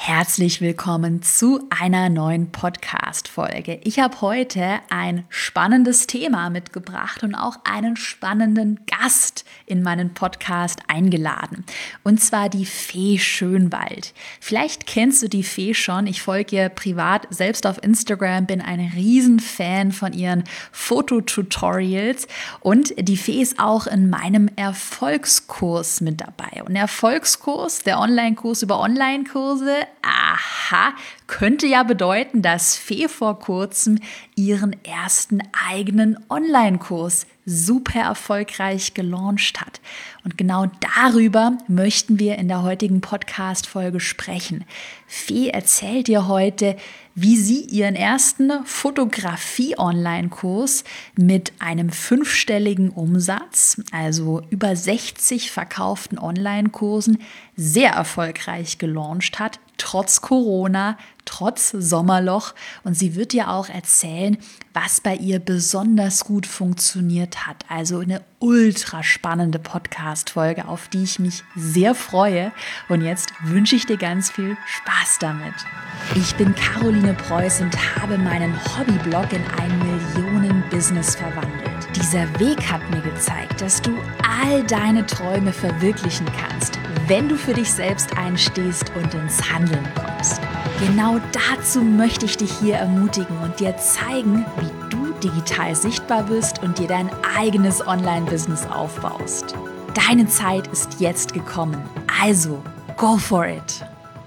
Herzlich willkommen zu einer neuen Podcast-Folge. Ich habe heute ein spannendes Thema mitgebracht und auch einen spannenden Gast in meinen Podcast eingeladen. Und zwar die Fee Schönwald. Vielleicht kennst du die Fee schon. Ich folge ihr privat selbst auf Instagram, bin ein Riesenfan von ihren Fototutorials. Und die Fee ist auch in meinem Erfolgskurs mit dabei. Und der Erfolgskurs, der Online-Kurs über Online-Kurse, aha, könnte ja bedeuten, dass Fee vor kurzem ihren ersten eigenen Online-Kurs super erfolgreich gelauncht hat. Und genau darüber möchten wir in der heutigen Podcast-Folge sprechen. Fee erzählt dir heute, wie sie ihren ersten Fotografie-Online-Kurs mit einem 5-stelligen Umsatz, also über 60 verkauften Online-Kursen, sehr erfolgreich gelauncht hat, trotz Corona, trotz Sommerloch. Und sie wird dir auch erzählen, was bei ihr besonders gut funktioniert hat. Also eine ultra spannende Podcast-Folge, auf die ich mich sehr freue. Und jetzt wünsche ich dir ganz viel Spaß damit. Ich bin Caroline Preuß und habe meinen Hobbyblog in ein Millionen-Business verwandelt. Dieser Weg hat mir gezeigt, dass du all deine Träume verwirklichen kannst, wenn du für dich selbst einstehst und ins Handeln kommst. Genau dazu möchte ich dich hier ermutigen und dir zeigen, wie du digital sichtbar bist und dir dein eigenes Online-Business aufbaust. Deine Zeit ist jetzt gekommen, also go for it!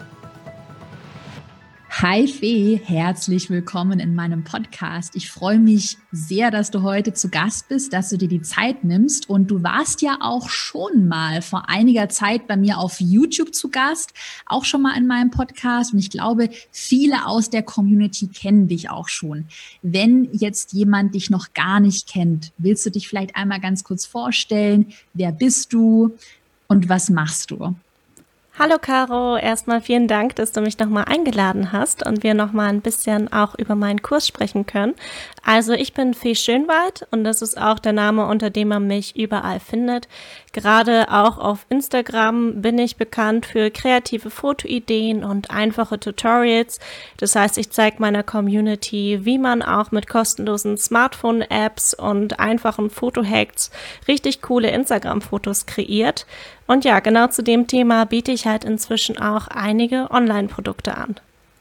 Hi Fee, herzlich willkommen in meinem Podcast. Ich freue mich sehr, dass du heute zu Gast bist, dass du dir die Zeit nimmst. Und du warst ja auch schon mal vor einiger Zeit bei mir auf YouTube zu Gast, auch schon mal in meinem Podcast. Und ich glaube, viele aus der Community kennen dich auch schon. Wenn jetzt jemand dich noch gar nicht kennt, willst du dich vielleicht einmal ganz kurz vorstellen? Wer bist du und was machst du? Hallo Caro, erstmal vielen Dank, dass du mich nochmal eingeladen hast und wir nochmal ein bisschen auch über meinen Kurs sprechen können. Also ich bin Fee Schönwald und das ist auch der Name, unter dem man mich überall findet. Gerade auch auf Instagram bin ich bekannt für kreative Fotoideen und einfache Tutorials. Das heißt, ich zeige meiner Community, wie man auch mit kostenlosen Smartphone-Apps und einfachen Fotohacks richtig coole Instagram-Fotos kreiert. Und ja, genau zu dem Thema biete ich halt inzwischen auch einige Online-Produkte an.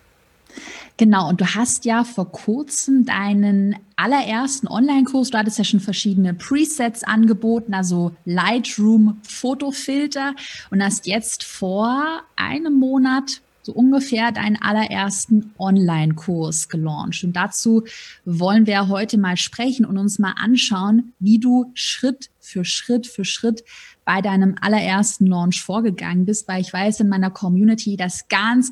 Genau, und du hast ja vor kurzem deinen allerersten Online-Kurs, du hattest ja schon verschiedene Presets angeboten, also Lightroom-Fotofilter und hast jetzt vor einem Monat so ungefähr deinen allerersten Online-Kurs gelauncht. Und dazu wollen wir heute mal sprechen und uns mal anschauen, wie du Schritt für Schritt bei deinem allerersten Launch vorgegangen bist, weil ich weiß in meiner Community, dass ganz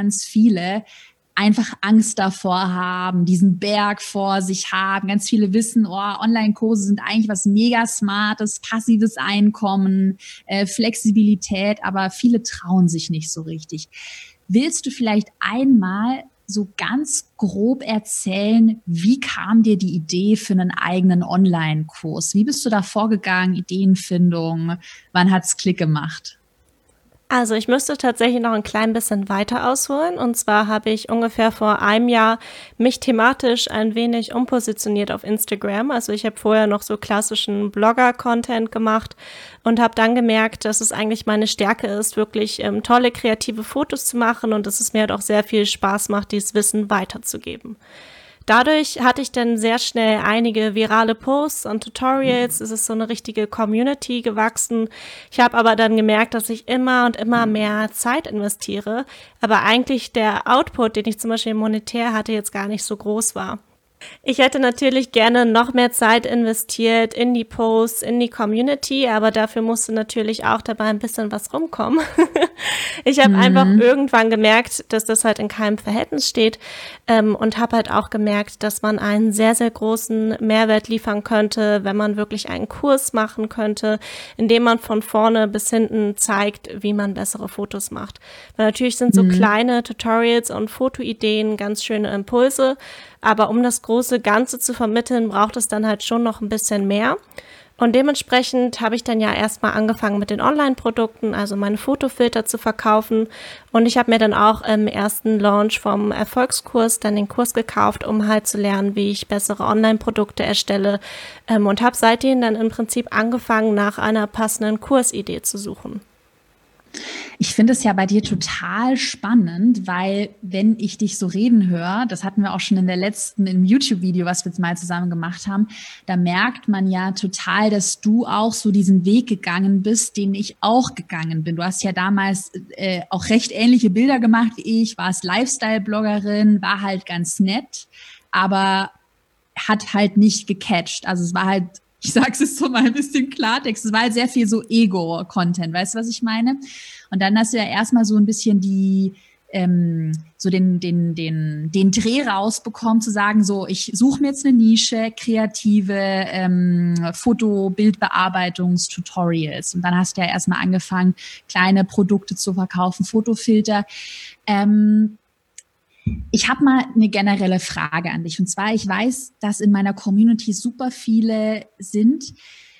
viele einfach Angst davor haben, diesen Berg vor sich haben. Ganz viele wissen, Online-Kurse sind eigentlich was mega Smartes, passives Einkommen, Flexibilität, aber viele trauen sich nicht so richtig. Willst du vielleicht einmal so ganz grob erzählen, wie kam dir die Idee für einen eigenen Online-Kurs? Wie bist du da vorgegangen, Ideenfindung? Wann hat's Klick gemacht? Also ich müsste tatsächlich noch ein klein bisschen weiter ausholen. Und zwar habe ich ungefähr vor einem Jahr mich thematisch ein wenig umpositioniert auf Instagram. Also ich habe vorher noch so klassischen Blogger-Content gemacht und habe dann gemerkt, dass es eigentlich meine Stärke ist, wirklich tolle kreative Fotos zu machen und dass es mir halt auch sehr viel Spaß macht, dieses Wissen weiterzugeben. Dadurch hatte ich dann sehr schnell einige virale Posts und Tutorials. Es ist so eine richtige Community gewachsen. Ich habe aber dann gemerkt, dass ich immer und immer mehr Zeit investiere, aber eigentlich der Output, den ich zum Beispiel monetär hatte, jetzt gar nicht so groß war. Ich hätte natürlich gerne noch mehr Zeit investiert in die Posts, in die Community, aber dafür musste natürlich auch dabei ein bisschen was rumkommen. Ich habe einfach irgendwann gemerkt, dass das halt in keinem Verhältnis steht und habe halt auch gemerkt, dass man einen sehr, sehr großen Mehrwert liefern könnte, wenn man wirklich einen Kurs machen könnte, in dem man von vorne bis hinten zeigt, wie man bessere Fotos macht. Weil natürlich sind so kleine Tutorials und Fotoideen ganz schöne Impulse, aber um das große Ganze zu vermitteln, braucht es dann halt schon noch ein bisschen mehr. Und dementsprechend habe ich dann ja erstmal angefangen mit den Online-Produkten, also meine Fotofilter zu verkaufen. Und ich habe mir dann auch im ersten Launch vom Erfolgskurs dann den Kurs gekauft, um halt zu lernen, wie ich bessere Online-Produkte erstelle. Und habe seitdem dann im Prinzip angefangen, nach einer passenden Kursidee zu suchen. Ich finde es ja bei dir total spannend, weil wenn ich dich so reden höre, das hatten wir auch schon im YouTube-Video, was wir jetzt mal zusammen gemacht haben, da merkt man ja total, dass du auch so diesen Weg gegangen bist, den ich auch gegangen bin. Du hast ja damals auch recht ähnliche Bilder gemacht wie ich, warst Lifestyle-Bloggerin, war halt ganz nett, aber hat halt nicht gecatcht. Also es war halt, ich sag's jetzt so mal ein bisschen Klartext, es war halt sehr viel so Ego-Content, weißt du, was ich meine? Und dann hast du ja erstmal so ein bisschen so den Dreh rausbekommen, zu sagen, so, ich suche mir jetzt eine Nische, kreative Foto-, Bildbearbeitungstutorials. Und dann hast du ja erstmal angefangen, kleine Produkte zu verkaufen, Fotofilter. Ich habe mal eine generelle Frage an dich. Und zwar, ich weiß, dass in meiner Community super viele sind,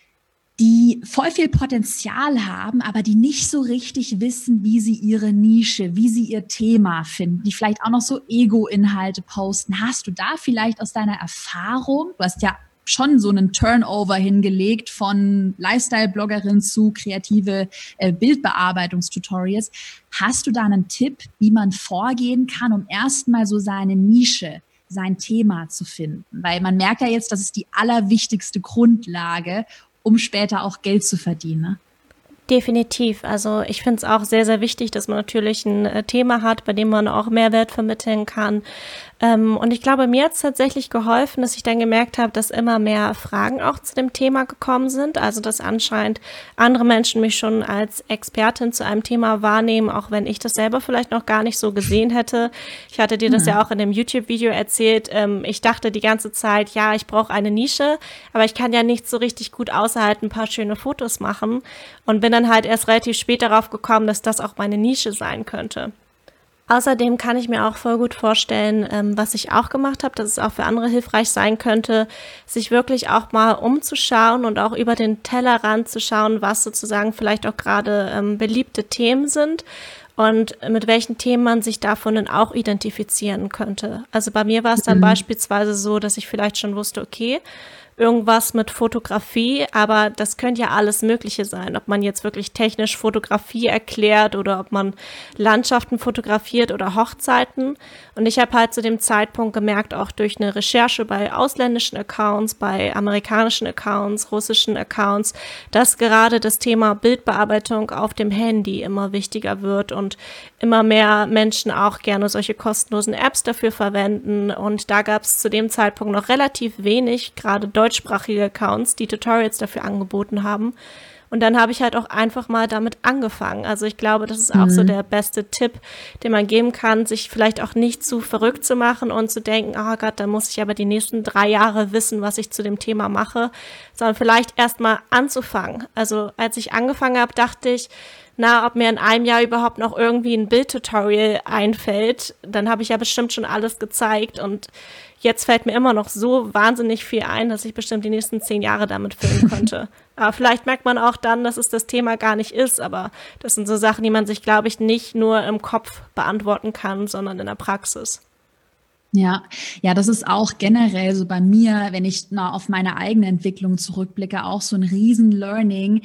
die voll viel Potenzial haben, aber die nicht so richtig wissen, wie sie ihre Nische, wie sie ihr Thema finden, die vielleicht auch noch so Ego-Inhalte posten. Hast du da vielleicht aus deiner Erfahrung, du hast ja schon so einen Turnover hingelegt von Lifestyle-Bloggerin zu kreative Bildbearbeitungstutorials. Hast du da einen Tipp, wie man vorgehen kann, um erstmal so seine Nische, sein Thema zu finden? Weil man merkt ja jetzt, das ist die allerwichtigste Grundlage, um später auch Geld zu verdienen. Ne? Definitiv. Also ich finde es auch sehr, sehr wichtig, dass man natürlich ein Thema hat, bei dem man auch Mehrwert vermitteln kann. Und ich glaube, mir hat es tatsächlich geholfen, dass ich dann gemerkt habe, dass immer mehr Fragen auch zu dem Thema gekommen sind. Also dass anscheinend andere Menschen mich schon als Expertin zu einem Thema wahrnehmen, auch wenn ich das selber vielleicht noch gar nicht so gesehen hätte. Ich hatte dir das ja auch in dem YouTube-Video erzählt. Ich dachte die ganze Zeit, ja, ich brauche eine Nische, aber ich kann ja nicht so richtig gut außer halt ein paar schöne Fotos machen. Und bin dann halt erst relativ spät darauf gekommen, dass das auch meine Nische sein könnte. Außerdem kann ich mir auch voll gut vorstellen, was ich auch gemacht habe, dass es auch für andere hilfreich sein könnte, sich wirklich auch mal umzuschauen und auch über den Tellerrand zu schauen, was sozusagen vielleicht auch gerade beliebte Themen sind und mit welchen Themen man sich davon dann auch identifizieren könnte. Also bei mir war es dann beispielsweise so, dass ich vielleicht schon wusste, okay, irgendwas mit Fotografie, aber das könnte ja alles Mögliche sein. Ob man jetzt wirklich technisch Fotografie erklärt oder ob man Landschaften fotografiert oder Hochzeiten. Und ich habe halt zu dem Zeitpunkt gemerkt, auch durch eine Recherche bei ausländischen Accounts, bei amerikanischen Accounts, russischen Accounts, dass gerade das Thema Bildbearbeitung auf dem Handy immer wichtiger wird und immer mehr Menschen auch gerne solche kostenlosen Apps dafür verwenden. Und da gab es zu dem Zeitpunkt noch relativ wenig, gerade deutschsprachige Accounts, die Tutorials dafür angeboten haben. Und dann habe ich halt auch einfach mal damit angefangen. Also ich glaube, das ist auch so der beste Tipp, den man geben kann, sich vielleicht auch nicht zu verrückt zu machen und zu denken, oh Gott, dann muss ich aber die nächsten 3 Jahre wissen, was ich zu dem Thema mache, sondern vielleicht erst mal anzufangen. Also als ich angefangen habe, dachte ich, ob mir in einem Jahr überhaupt noch irgendwie ein Bildtutorial einfällt, dann habe ich ja bestimmt schon alles gezeigt und jetzt fällt mir immer noch so wahnsinnig viel ein, dass ich bestimmt die nächsten 10 Jahre damit füllen könnte. Aber vielleicht merkt man auch dann, dass es das Thema gar nicht ist, aber das sind so Sachen, die man sich, glaube ich, nicht nur im Kopf beantworten kann, sondern in der Praxis. Ja, das ist auch generell so bei mir, wenn ich auf meine eigene Entwicklung zurückblicke, auch so ein Riesen-Learning,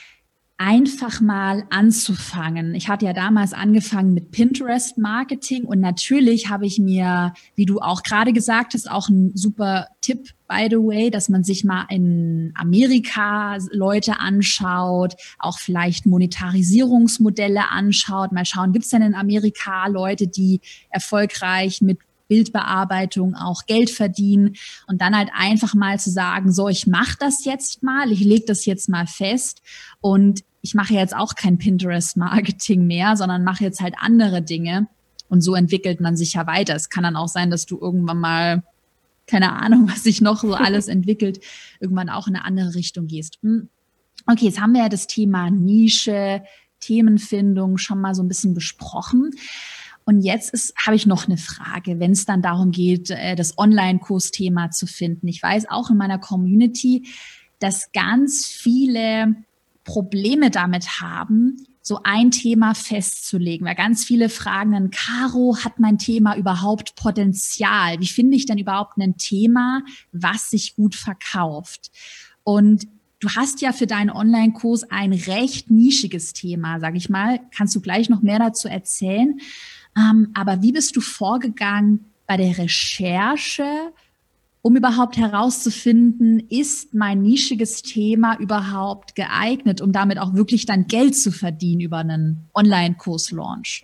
einfach mal anzufangen. Ich hatte ja damals angefangen mit Pinterest-Marketing und natürlich habe ich mir, wie du auch gerade gesagt hast, auch ein super Tipp, by the way, dass man sich mal in Amerika Leute anschaut, auch vielleicht Monetarisierungsmodelle anschaut, mal schauen, gibt es denn in Amerika Leute, die erfolgreich mit Bildbearbeitung auch Geld verdienen und dann halt einfach mal zu sagen, so, ich mache das jetzt mal, ich lege das jetzt mal fest und ich mache jetzt auch kein Pinterest-Marketing mehr, sondern mache jetzt halt andere Dinge und so entwickelt man sich ja weiter. Es kann dann auch sein, dass du irgendwann mal, keine Ahnung, was sich noch so alles entwickelt, irgendwann auch in eine andere Richtung gehst. Okay, jetzt haben wir ja das Thema Nische, Themenfindung schon mal so ein bisschen besprochen. Und jetzt habe ich noch eine Frage, wenn es dann darum geht, das Online-Kursthema zu finden. Ich weiß auch in meiner Community, dass ganz viele Probleme damit haben, so ein Thema festzulegen, weil ganz viele fragen dann, Caro, hat mein Thema überhaupt Potenzial? Wie finde ich denn überhaupt ein Thema, was sich gut verkauft? Und du hast ja für deinen Online-Kurs ein recht nischiges Thema, sag ich mal. Kannst du gleich noch mehr dazu erzählen? Aber wie bist du vorgegangen bei der Recherche, um überhaupt herauszufinden, ist mein nischiges Thema überhaupt geeignet, um damit auch wirklich dann Geld zu verdienen über einen Online-Kurs-Launch?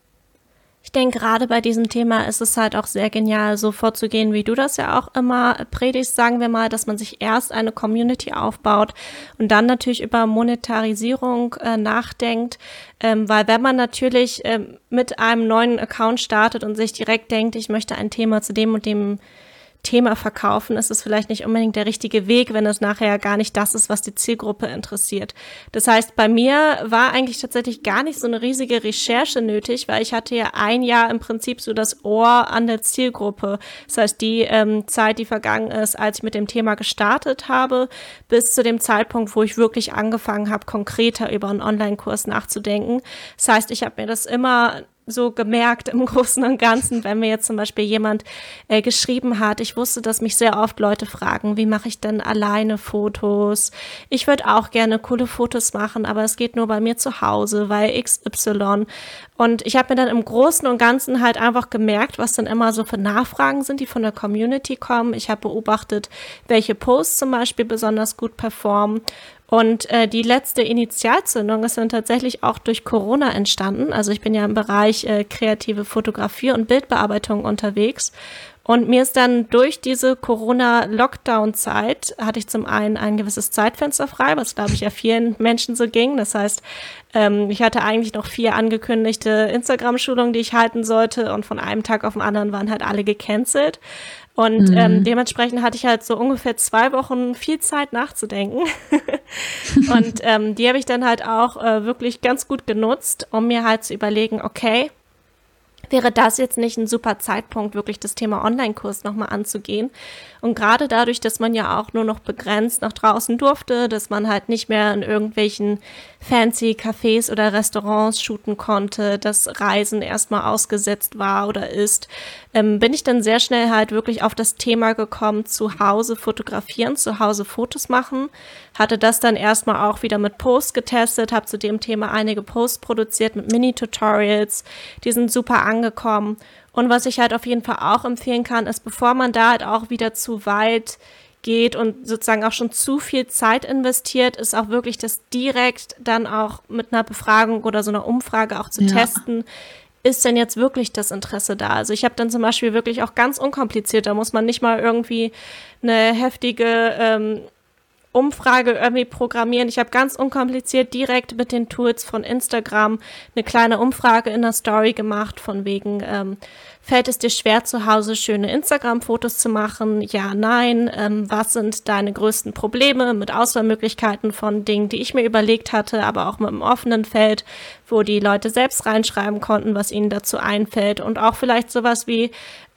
Ich denke, gerade bei diesem Thema ist es halt auch sehr genial, so vorzugehen, wie du das ja auch immer predigst, sagen wir mal, dass man sich erst eine Community aufbaut und dann natürlich über Monetarisierung nachdenkt, weil wenn man natürlich mit einem neuen Account startet und sich direkt denkt, ich möchte ein Thema zu dem und dem Thema verkaufen, ist es vielleicht nicht unbedingt der richtige Weg, wenn es nachher gar nicht das ist, was die Zielgruppe interessiert. Das heißt, bei mir war eigentlich tatsächlich gar nicht so eine riesige Recherche nötig, weil ich hatte ja ein Jahr im Prinzip so das Ohr an der Zielgruppe. Das heißt, die Zeit, die vergangen ist, als ich mit dem Thema gestartet habe, bis zu dem Zeitpunkt, wo ich wirklich angefangen habe, konkreter über einen Online-Kurs nachzudenken. Das heißt, ich habe mir das immer so gemerkt im Großen und Ganzen, wenn mir jetzt zum Beispiel jemand geschrieben hat, ich wusste, dass mich sehr oft Leute fragen, wie mache ich denn alleine Fotos? Ich würde auch gerne coole Fotos machen, aber es geht nur bei mir zu Hause, weil XY. Und ich habe mir dann im Großen und Ganzen halt einfach gemerkt, was dann immer so für Nachfragen sind, die von der Community kommen. Ich habe beobachtet, welche Posts zum Beispiel besonders gut performen. Und die letzte Initialzündung ist dann tatsächlich auch durch Corona entstanden. Also ich bin ja im Bereich kreative Fotografie und Bildbearbeitung unterwegs. Und mir ist dann durch diese Corona-Lockdown-Zeit, hatte ich zum einen ein gewisses Zeitfenster frei, was, glaube ich, ja vielen Menschen so ging. Das heißt, ich hatte eigentlich noch 4 angekündigte Instagram-Schulungen, die ich halten sollte. Und von einem Tag auf den anderen waren halt alle gecancelt. Und dementsprechend hatte ich halt so ungefähr 2 Wochen viel Zeit nachzudenken. Und die habe ich dann halt auch wirklich ganz gut genutzt, um mir halt zu überlegen, okay, wäre das jetzt nicht ein super Zeitpunkt, wirklich das Thema Online-Kurs nochmal anzugehen? Und gerade dadurch, dass man ja auch nur noch begrenzt nach draußen durfte, dass man halt nicht mehr in irgendwelchen fancy Cafés oder Restaurants shooten konnte, dass Reisen erstmal ausgesetzt war oder ist, bin ich dann sehr schnell halt wirklich auf das Thema gekommen, zu Hause fotografieren, zu Hause Fotos machen, hatte das dann erstmal auch wieder mit Posts getestet, habe zu dem Thema einige Posts produziert mit Mini-Tutorials, die sind super angekommen. Und was ich halt auf jeden Fall auch empfehlen kann, ist, bevor man da halt auch wieder zu weit geht und sozusagen auch schon zu viel Zeit investiert, ist auch wirklich das direkt dann auch mit einer Befragung oder so einer Umfrage auch zu testen, ist denn jetzt wirklich das Interesse da? Also ich habe dann zum Beispiel wirklich auch ganz unkompliziert, da muss man nicht mal irgendwie eine heftige Umfrage irgendwie programmieren. Ich habe ganz unkompliziert direkt mit den Tools von Instagram eine kleine Umfrage in der Story gemacht, von wegen, fällt es dir schwer, zu Hause schöne Instagram-Fotos zu machen? Ja, nein. Was sind deine größten Probleme? Mit Auswahlmöglichkeiten von Dingen, die ich mir überlegt hatte, aber auch mit einem offenen Feld, wo die Leute selbst reinschreiben konnten, was ihnen dazu einfällt. Und auch vielleicht sowas wie,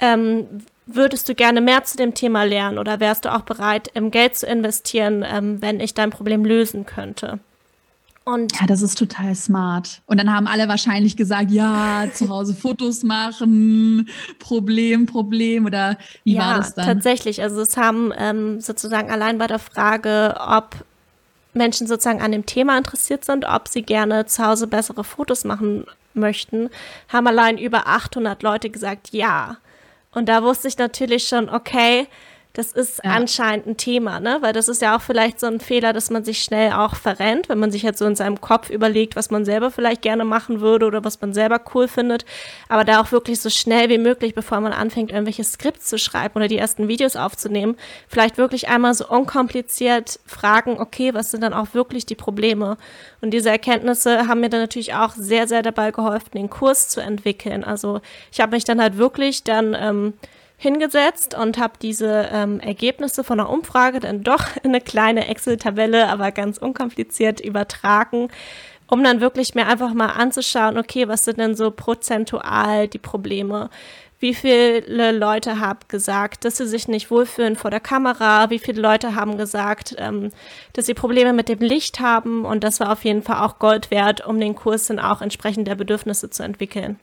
würdest du gerne mehr zu dem Thema lernen oder wärst du auch bereit, Geld zu investieren, wenn ich dein Problem lösen könnte? Und ja, das ist total smart. Und dann haben alle wahrscheinlich gesagt, ja, zu Hause Fotos machen, Problem. Oder wie war das dann? Ja, tatsächlich. Also es haben sozusagen allein bei der Frage, ob Menschen sozusagen an dem Thema interessiert sind, ob sie gerne zu Hause bessere Fotos machen möchten, haben allein über 800 Leute gesagt, ja. Und da wusste ich natürlich schon, okay, das ist anscheinend ein Thema, ne? Weil das ist ja auch vielleicht so ein Fehler, dass man sich schnell auch verrennt, wenn man sich jetzt so in seinem Kopf überlegt, was man selber vielleicht gerne machen würde oder was man selber cool findet. Aber da auch wirklich so schnell wie möglich, bevor man anfängt, irgendwelche Skripts zu schreiben oder die ersten Videos aufzunehmen, vielleicht wirklich einmal so unkompliziert fragen, okay, was sind dann auch wirklich die Probleme? Und diese Erkenntnisse haben mir dann natürlich auch sehr, sehr dabei geholfen, den Kurs zu entwickeln. Also ich habe mich dann halt wirklich dann hingesetzt und habe diese Ergebnisse von der Umfrage dann doch in eine kleine Excel-Tabelle, aber ganz unkompliziert übertragen, um dann wirklich mir einfach mal anzuschauen, okay, was sind denn so prozentual die Probleme? Wie viele Leute haben gesagt, dass sie sich nicht wohlfühlen vor der Kamera? Wie viele Leute haben gesagt, dass sie Probleme mit dem Licht haben? Und das war auf jeden Fall auch Gold wert, um den Kurs dann auch entsprechend der Bedürfnisse zu entwickeln.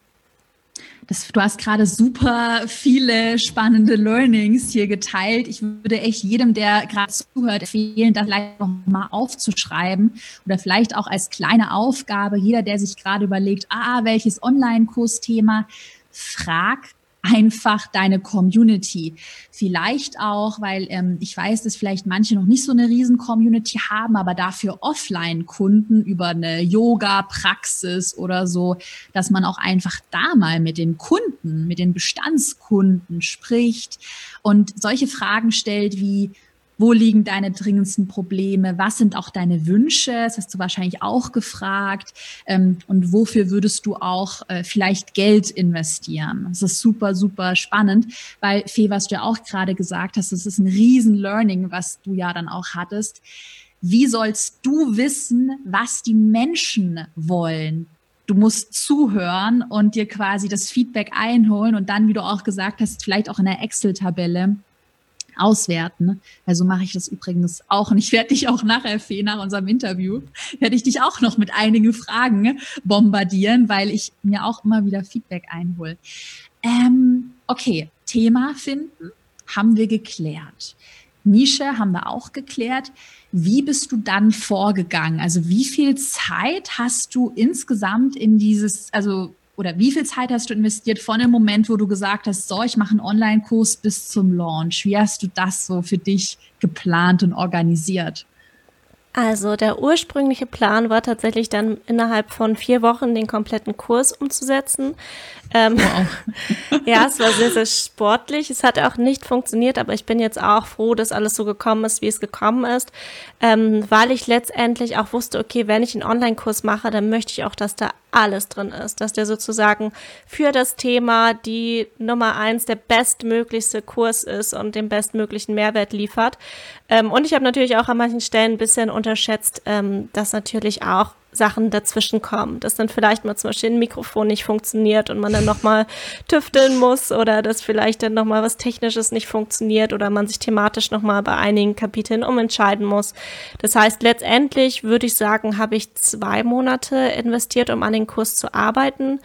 Du hast gerade super viele spannende Learnings hier geteilt. Ich würde echt jedem, der gerade zuhört, empfehlen, das vielleicht noch mal aufzuschreiben oder vielleicht auch als kleine Aufgabe, jeder, der sich gerade überlegt, welches Online-Kursthema, frag einfach deine Community. Vielleicht auch, weil ich weiß, dass vielleicht manche noch nicht so eine riesen Community haben, aber dafür Offline-Kunden über eine Yoga-Praxis oder so, dass man auch einfach da mal mit den Kunden, mit den Bestandskunden spricht und solche Fragen stellt wie: Wo liegen deine dringendsten Probleme? Was sind auch deine Wünsche? Das hast du wahrscheinlich auch gefragt. Und wofür würdest du auch vielleicht Geld investieren? Das ist super, super spannend, weil Fee, was du ja auch gerade gesagt hast, das ist ein Riesen-Learning, was du ja dann auch hattest. Wie sollst du wissen, was die Menschen wollen? Du musst zuhören und dir quasi das Feedback einholen und dann, wie du auch gesagt hast, vielleicht auch in der Excel-Tabelle auswerten. Also mache ich das übrigens auch. Und ich werde dich auch nachher, Fee, nach unserem Interview, werde ich dich auch noch mit einigen Fragen bombardieren, weil ich mir auch immer wieder Feedback einhole. Okay, Thema finden haben wir geklärt. Nische haben wir auch geklärt. Wie bist du dann vorgegangen? Also wie viel Zeit hast du insgesamt in oder wie viel Zeit hast du investiert von dem Moment, wo du gesagt hast, so, ich mache einen Online-Kurs bis zum Launch? Wie hast du das so für dich geplant und organisiert? Also der ursprüngliche Plan war tatsächlich dann innerhalb von 4 Wochen den kompletten Kurs umzusetzen. Wow. Ja, es war sehr, sehr sportlich. Es hat auch nicht funktioniert, aber ich bin jetzt auch froh, dass alles so gekommen ist, wie es gekommen ist, weil ich letztendlich auch wusste, okay, wenn ich einen Online-Kurs mache, dann möchte ich auch, dass da alles drin ist, dass der sozusagen für das Thema die Nummer 1 der bestmöglichste Kurs ist und den bestmöglichen Mehrwert liefert. Und ich habe natürlich auch an manchen Stellen ein bisschen unterschätzt, dass natürlich auch Sachen dazwischen kommen, dass dann vielleicht mal zum Beispiel ein Mikrofon nicht funktioniert und man dann nochmal tüfteln muss oder dass vielleicht dann nochmal was Technisches nicht funktioniert oder man sich thematisch nochmal bei einigen Kapiteln umentscheiden muss. Das heißt, letztendlich würde ich sagen, habe ich 2 Monate investiert, um an den Kurs zu arbeiten.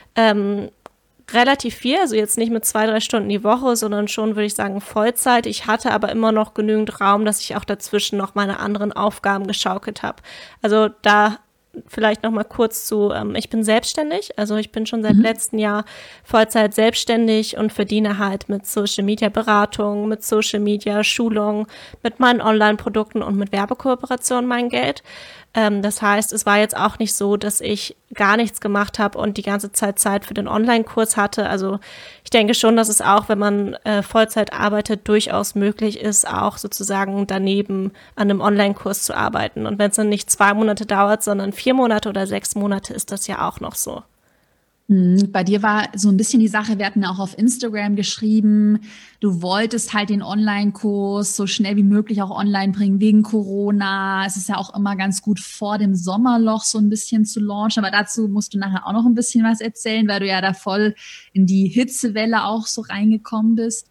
Relativ viel, also jetzt nicht mit 2-3 Stunden die Woche, sondern schon, würde ich sagen, Vollzeit. Ich hatte aber immer noch genügend Raum, dass ich auch dazwischen noch meine anderen Aufgaben geschaukelt habe. Also da vielleicht noch mal kurz zu, ich bin selbstständig, also ich bin schon seit letztem Jahr Vollzeit selbstständig und verdiene halt mit Social Media Beratung, mit Social Media Schulung, mit meinen Online-Produkten und mit Werbekooperationen mein Geld. Das heißt, es war jetzt auch nicht so, dass ich gar nichts gemacht habe und die ganze Zeit für den Online-Kurs hatte. Also ich denke schon, dass es auch, wenn man Vollzeit arbeitet, durchaus möglich ist, auch sozusagen daneben an einem Online-Kurs zu arbeiten. Und wenn es dann nicht 2 Monate dauert, sondern 4 Monate oder 6 Monate, ist das ja auch noch so. Bei dir war so ein bisschen die Sache, wir hatten ja auch auf Instagram geschrieben, du wolltest halt den Online-Kurs so schnell wie möglich auch online bringen wegen Corona. Es ist ja auch immer ganz gut vor dem Sommerloch so ein bisschen zu launchen, aber dazu musst du nachher auch noch ein bisschen was erzählen, weil du ja da voll in die Hitzewelle auch so reingekommen bist.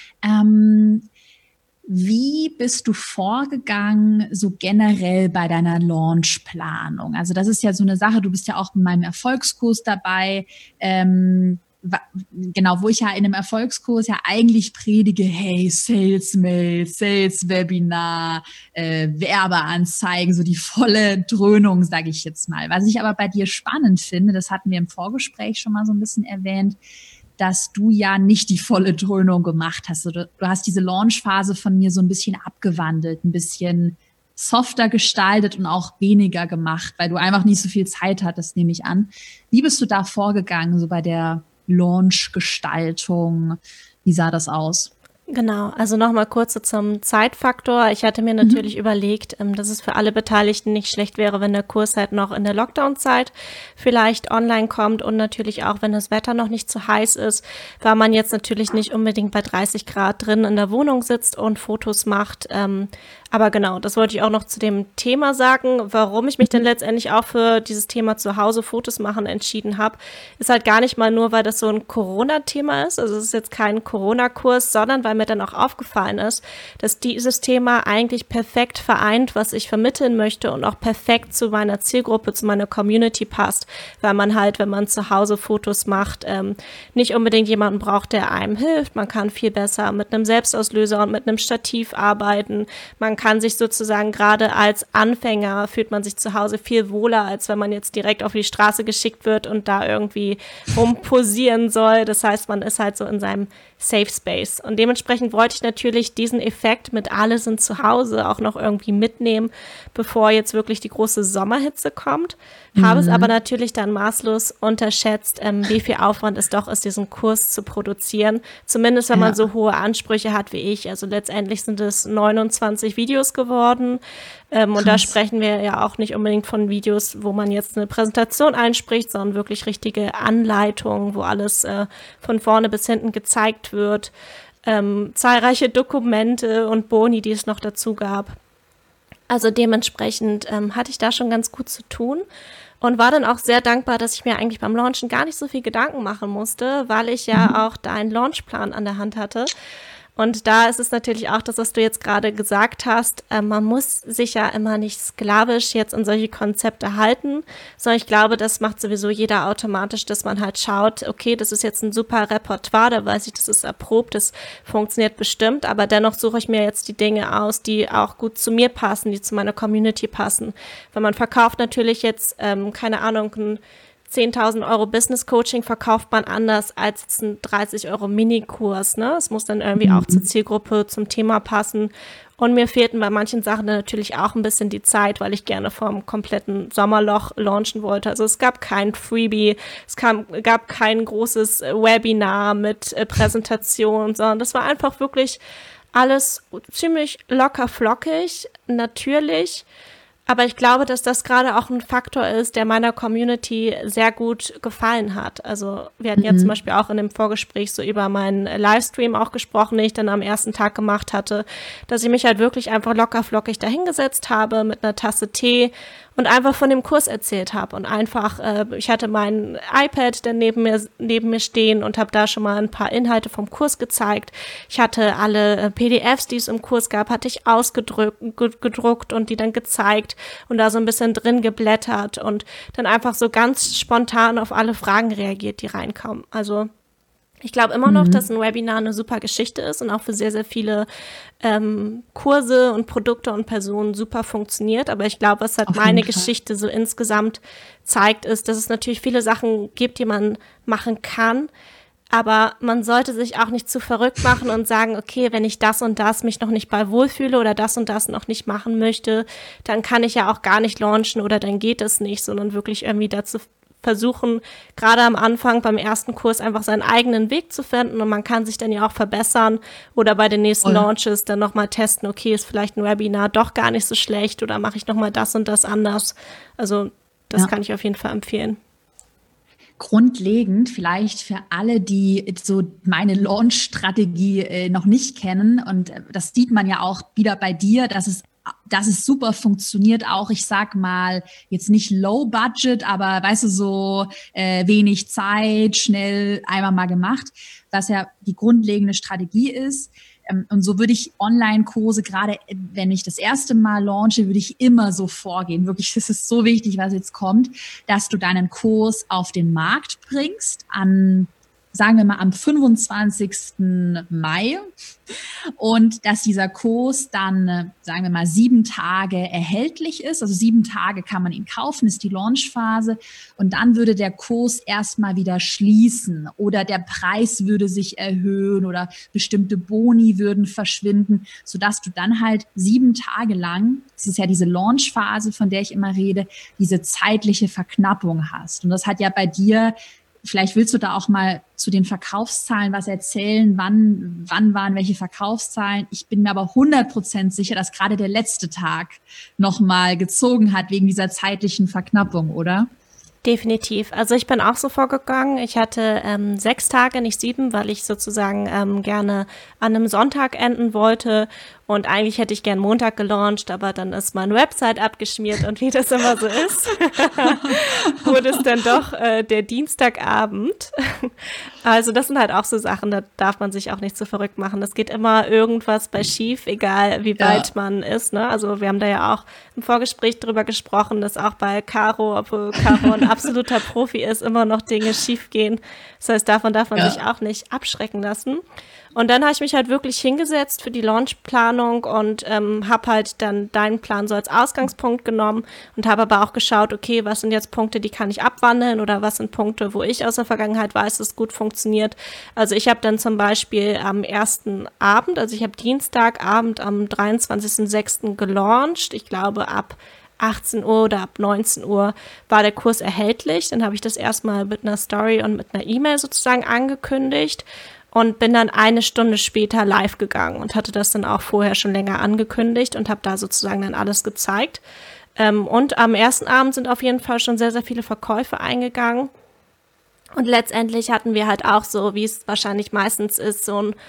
Wie bist du vorgegangen, so generell bei deiner Launchplanung? Also das ist ja so eine Sache, du bist ja auch in meinem Erfolgskurs dabei, genau, wo ich ja in einem Erfolgskurs ja eigentlich predige, hey, Sales-Mail, Sales-Webinar, Werbeanzeigen, so die volle Dröhnung, sage ich jetzt mal. Was ich aber bei dir spannend finde, das hatten wir im Vorgespräch schon mal so ein bisschen erwähnt, dass du ja nicht die volle Dröhnung gemacht hast. Du hast diese Launchphase von mir so ein bisschen abgewandelt, ein bisschen softer gestaltet und auch weniger gemacht, weil du einfach nicht so viel Zeit hattest, nehme ich an. Wie bist du da vorgegangen, so bei der Launch-Gestaltung? Wie sah das aus? Genau, also nochmal kurz so zum Zeitfaktor. Ich hatte mir natürlich überlegt, dass es für alle Beteiligten nicht schlecht wäre, wenn der Kurs halt noch in der Lockdown-Zeit vielleicht online kommt und natürlich auch, wenn das Wetter noch nicht zu heiß ist, weil man jetzt natürlich nicht unbedingt bei 30 Grad drin in der Wohnung sitzt und Fotos macht. Aber genau, das wollte ich auch noch zu dem Thema sagen. Warum ich mich denn letztendlich auch für dieses Thema zu Hause Fotos machen entschieden habe, ist halt gar nicht mal nur, weil das so ein Corona-Thema ist. Also es ist jetzt kein Corona-Kurs, sondern weil mir dann auch aufgefallen ist, dass dieses Thema eigentlich perfekt vereint, was ich vermitteln möchte und auch perfekt zu meiner Zielgruppe, zu meiner Community passt, weil man halt, wenn man zu Hause Fotos macht, nicht unbedingt jemanden braucht, der einem hilft. Man kann viel besser mit einem Selbstauslöser und mit einem Stativ arbeiten. Man kann sich sozusagen gerade als Anfänger fühlt man sich zu Hause viel wohler, als wenn man jetzt direkt auf die Straße geschickt wird und da irgendwie rumposieren soll. Das heißt, man ist halt so in seinem Safe Space. Und dementsprechend wollte ich natürlich diesen Effekt mit alle sind zu Hause auch noch irgendwie mitnehmen, bevor jetzt wirklich die große Sommerhitze kommt. Habe es aber natürlich dann maßlos unterschätzt, wie viel Aufwand es doch ist, diesen Kurs zu produzieren. Zumindest, wenn man so hohe Ansprüche hat wie ich. Also letztendlich sind es 29 Videos geworden. Und da sprechen wir ja auch nicht unbedingt von Videos, wo man jetzt eine Präsentation einspricht, sondern wirklich richtige Anleitungen, wo alles von vorne bis hinten gezeigt wird. Zahlreiche Dokumente und Boni, die es noch dazu gab. Also dementsprechend hatte ich da schon ganz gut zu tun und war dann auch sehr dankbar, dass ich mir eigentlich beim Launchen gar nicht so viel Gedanken machen musste, weil ich ja auch da einen Launchplan an der Hand hatte. Und da ist es natürlich auch das, was du jetzt gerade gesagt hast. Man muss sich ja immer nicht sklavisch jetzt an solche Konzepte halten, sondern ich glaube, das macht sowieso jeder automatisch, dass man halt schaut, okay, das ist jetzt ein super Repertoire, da weiß ich, das ist erprobt, das funktioniert bestimmt, aber dennoch suche ich mir jetzt die Dinge aus, die auch gut zu mir passen, die zu meiner Community passen. Weil man verkauft natürlich jetzt, keine Ahnung, ein 10.000 Euro Business Coaching verkauft man anders als ein 30 Euro Minikurs, ne? Es muss dann irgendwie auch zur Zielgruppe, zum Thema passen. Und mir fehlten bei manchen Sachen dann natürlich auch ein bisschen die Zeit, weil ich gerne vom kompletten Sommerloch launchen wollte. Also es gab kein Freebie, gab kein großes Webinar mit Präsentation, sondern das war einfach wirklich alles ziemlich locker flockig, natürlich. Aber ich glaube, dass das gerade auch ein Faktor ist, der meiner Community sehr gut gefallen hat. Also wir hatten ja zum Beispiel auch in dem Vorgespräch so über meinen Livestream auch gesprochen, den ich dann am ersten Tag gemacht hatte, dass ich mich halt wirklich einfach locker flockig dahingesetzt habe mit einer Tasse Tee und einfach von dem Kurs erzählt habe und einfach, ich hatte mein iPad dann neben mir stehen und habe da schon mal ein paar Inhalte vom Kurs gezeigt. Ich hatte alle PDFs, die es im Kurs gab, hatte ich gedruckt und die dann gezeigt und da so ein bisschen drin geblättert und dann einfach so ganz spontan auf alle Fragen reagiert, die reinkommen. Also ich glaube immer noch, dass ein Webinar eine super Geschichte ist und auch für sehr, sehr viele Kurse und Produkte und Personen super funktioniert. Aber ich glaube, was halt meine Geschichte so insgesamt zeigt, ist, dass es natürlich viele Sachen gibt, die man machen kann. Aber man sollte sich auch nicht zu verrückt machen und sagen, okay, wenn ich das und das mich noch nicht bei wohlfühle oder das und das noch nicht machen möchte, dann kann ich ja auch gar nicht launchen oder dann geht es nicht, sondern wirklich irgendwie dazu versuchen, gerade am Anfang beim ersten Kurs einfach seinen eigenen Weg zu finden und man kann sich dann ja auch verbessern oder bei den nächsten Launches dann nochmal testen, okay, ist vielleicht ein Webinar doch gar nicht so schlecht oder mache ich nochmal das und das anders. Also das kann ich auf jeden Fall empfehlen. Grundlegend vielleicht für alle, die so meine Launch-Strategie noch nicht kennen und das sieht man ja auch wieder bei dir, dass es super funktioniert, auch ich sag mal, jetzt nicht low budget, aber weißt du, so wenig Zeit, schnell einmal mal gemacht, was ja die grundlegende Strategie ist. Und so würde ich Online-Kurse, gerade wenn ich das erste Mal launche, würde ich immer so vorgehen. Wirklich, das ist so wichtig, was jetzt kommt, dass du deinen Kurs auf den Markt bringst sagen wir mal, am 25. Mai und dass dieser Kurs dann, sagen wir mal, 7 Tage erhältlich ist. Also 7 Tage kann man ihn kaufen, ist die Launchphase. Und dann würde der Kurs erstmal wieder schließen oder der Preis würde sich erhöhen oder bestimmte Boni würden verschwinden, sodass du dann halt 7 Tage lang, das ist ja diese Launchphase, von der ich immer rede, diese zeitliche Verknappung hast. Und das hat ja bei dir vielleicht willst du da auch mal zu den Verkaufszahlen was erzählen. Wann waren welche Verkaufszahlen? Ich bin mir aber 100% sicher, dass gerade der letzte Tag nochmal gezogen hat wegen dieser zeitlichen Verknappung, oder? Definitiv. Also ich bin auch so vorgegangen. Ich hatte 6 Tage, nicht 7, weil ich sozusagen gerne an einem Sonntag enden wollte. Und eigentlich hätte ich gern Montag gelauncht, aber dann ist meine Website abgeschmiert und wie das immer so ist, wurde es dann doch der Dienstagabend. Also das sind halt auch so Sachen, da darf man sich auch nicht so verrückt machen. Es geht immer irgendwas bei schief, egal wie weit man ist. Ne? Also wir haben da ja auch im Vorgespräch drüber gesprochen, dass auch bei Caro, obwohl Caro ein absoluter Profi ist, immer noch Dinge schief gehen. Das heißt, davon darf man sich auch nicht abschrecken lassen. Und dann habe ich mich halt wirklich hingesetzt für die Launchplanung und habe halt dann deinen Plan so als Ausgangspunkt genommen und habe aber auch geschaut, okay, was sind jetzt Punkte, die kann ich abwandeln oder was sind Punkte, wo ich aus der Vergangenheit weiß, dass es gut funktioniert. Also ich habe dann zum Beispiel am ersten Abend, also ich habe Dienstagabend am 23.06. gelauncht, ich glaube ab 18 Uhr oder ab 19 Uhr war der Kurs erhältlich. Dann habe ich das erstmal mit einer Story und mit einer E-Mail sozusagen angekündigt. Und bin dann 1 Stunde später live gegangen und hatte das dann auch vorher schon länger angekündigt und habe da sozusagen dann alles gezeigt. Und am ersten Abend sind auf jeden Fall schon sehr, sehr viele Verkäufe eingegangen. Und letztendlich hatten wir halt auch so, wie es wahrscheinlich meistens ist, so ein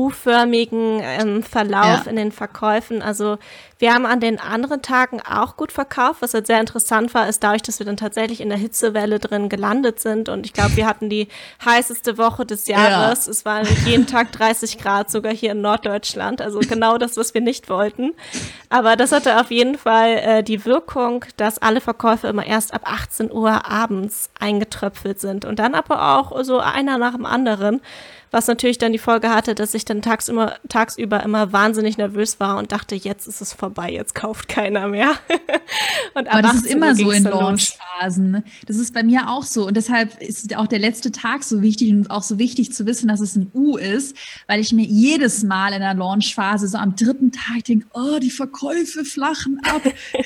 U-förmigen Verlauf in den Verkäufen. Also wir haben an den anderen Tagen auch gut verkauft. Was halt sehr interessant war, ist dadurch, dass wir dann tatsächlich in der Hitzewelle drin gelandet sind. Und ich glaube, wir hatten die heißeste Woche des Jahres. Ja. Es waren jeden Tag 30 Grad, sogar hier in Norddeutschland. Also genau das, was wir nicht wollten. Aber das hatte auf jeden Fall die Wirkung, dass alle Verkäufe immer erst ab 18 Uhr abends eingetröpfelt sind. Und dann aber auch so einer nach dem anderen. Was natürlich dann die Folge hatte, dass ich dann tagsüber immer wahnsinnig nervös war und dachte, jetzt ist es vorbei, jetzt kauft keiner mehr. Und aber das ist immer so in Launchphasen. Ne? Das ist bei mir auch so. Und deshalb ist auch der letzte Tag so wichtig und auch so wichtig zu wissen, dass es ein U ist, weil ich mir jedes Mal in der Launchphase so am 3. Tag denke, oh, die Verkäufe flachen ab.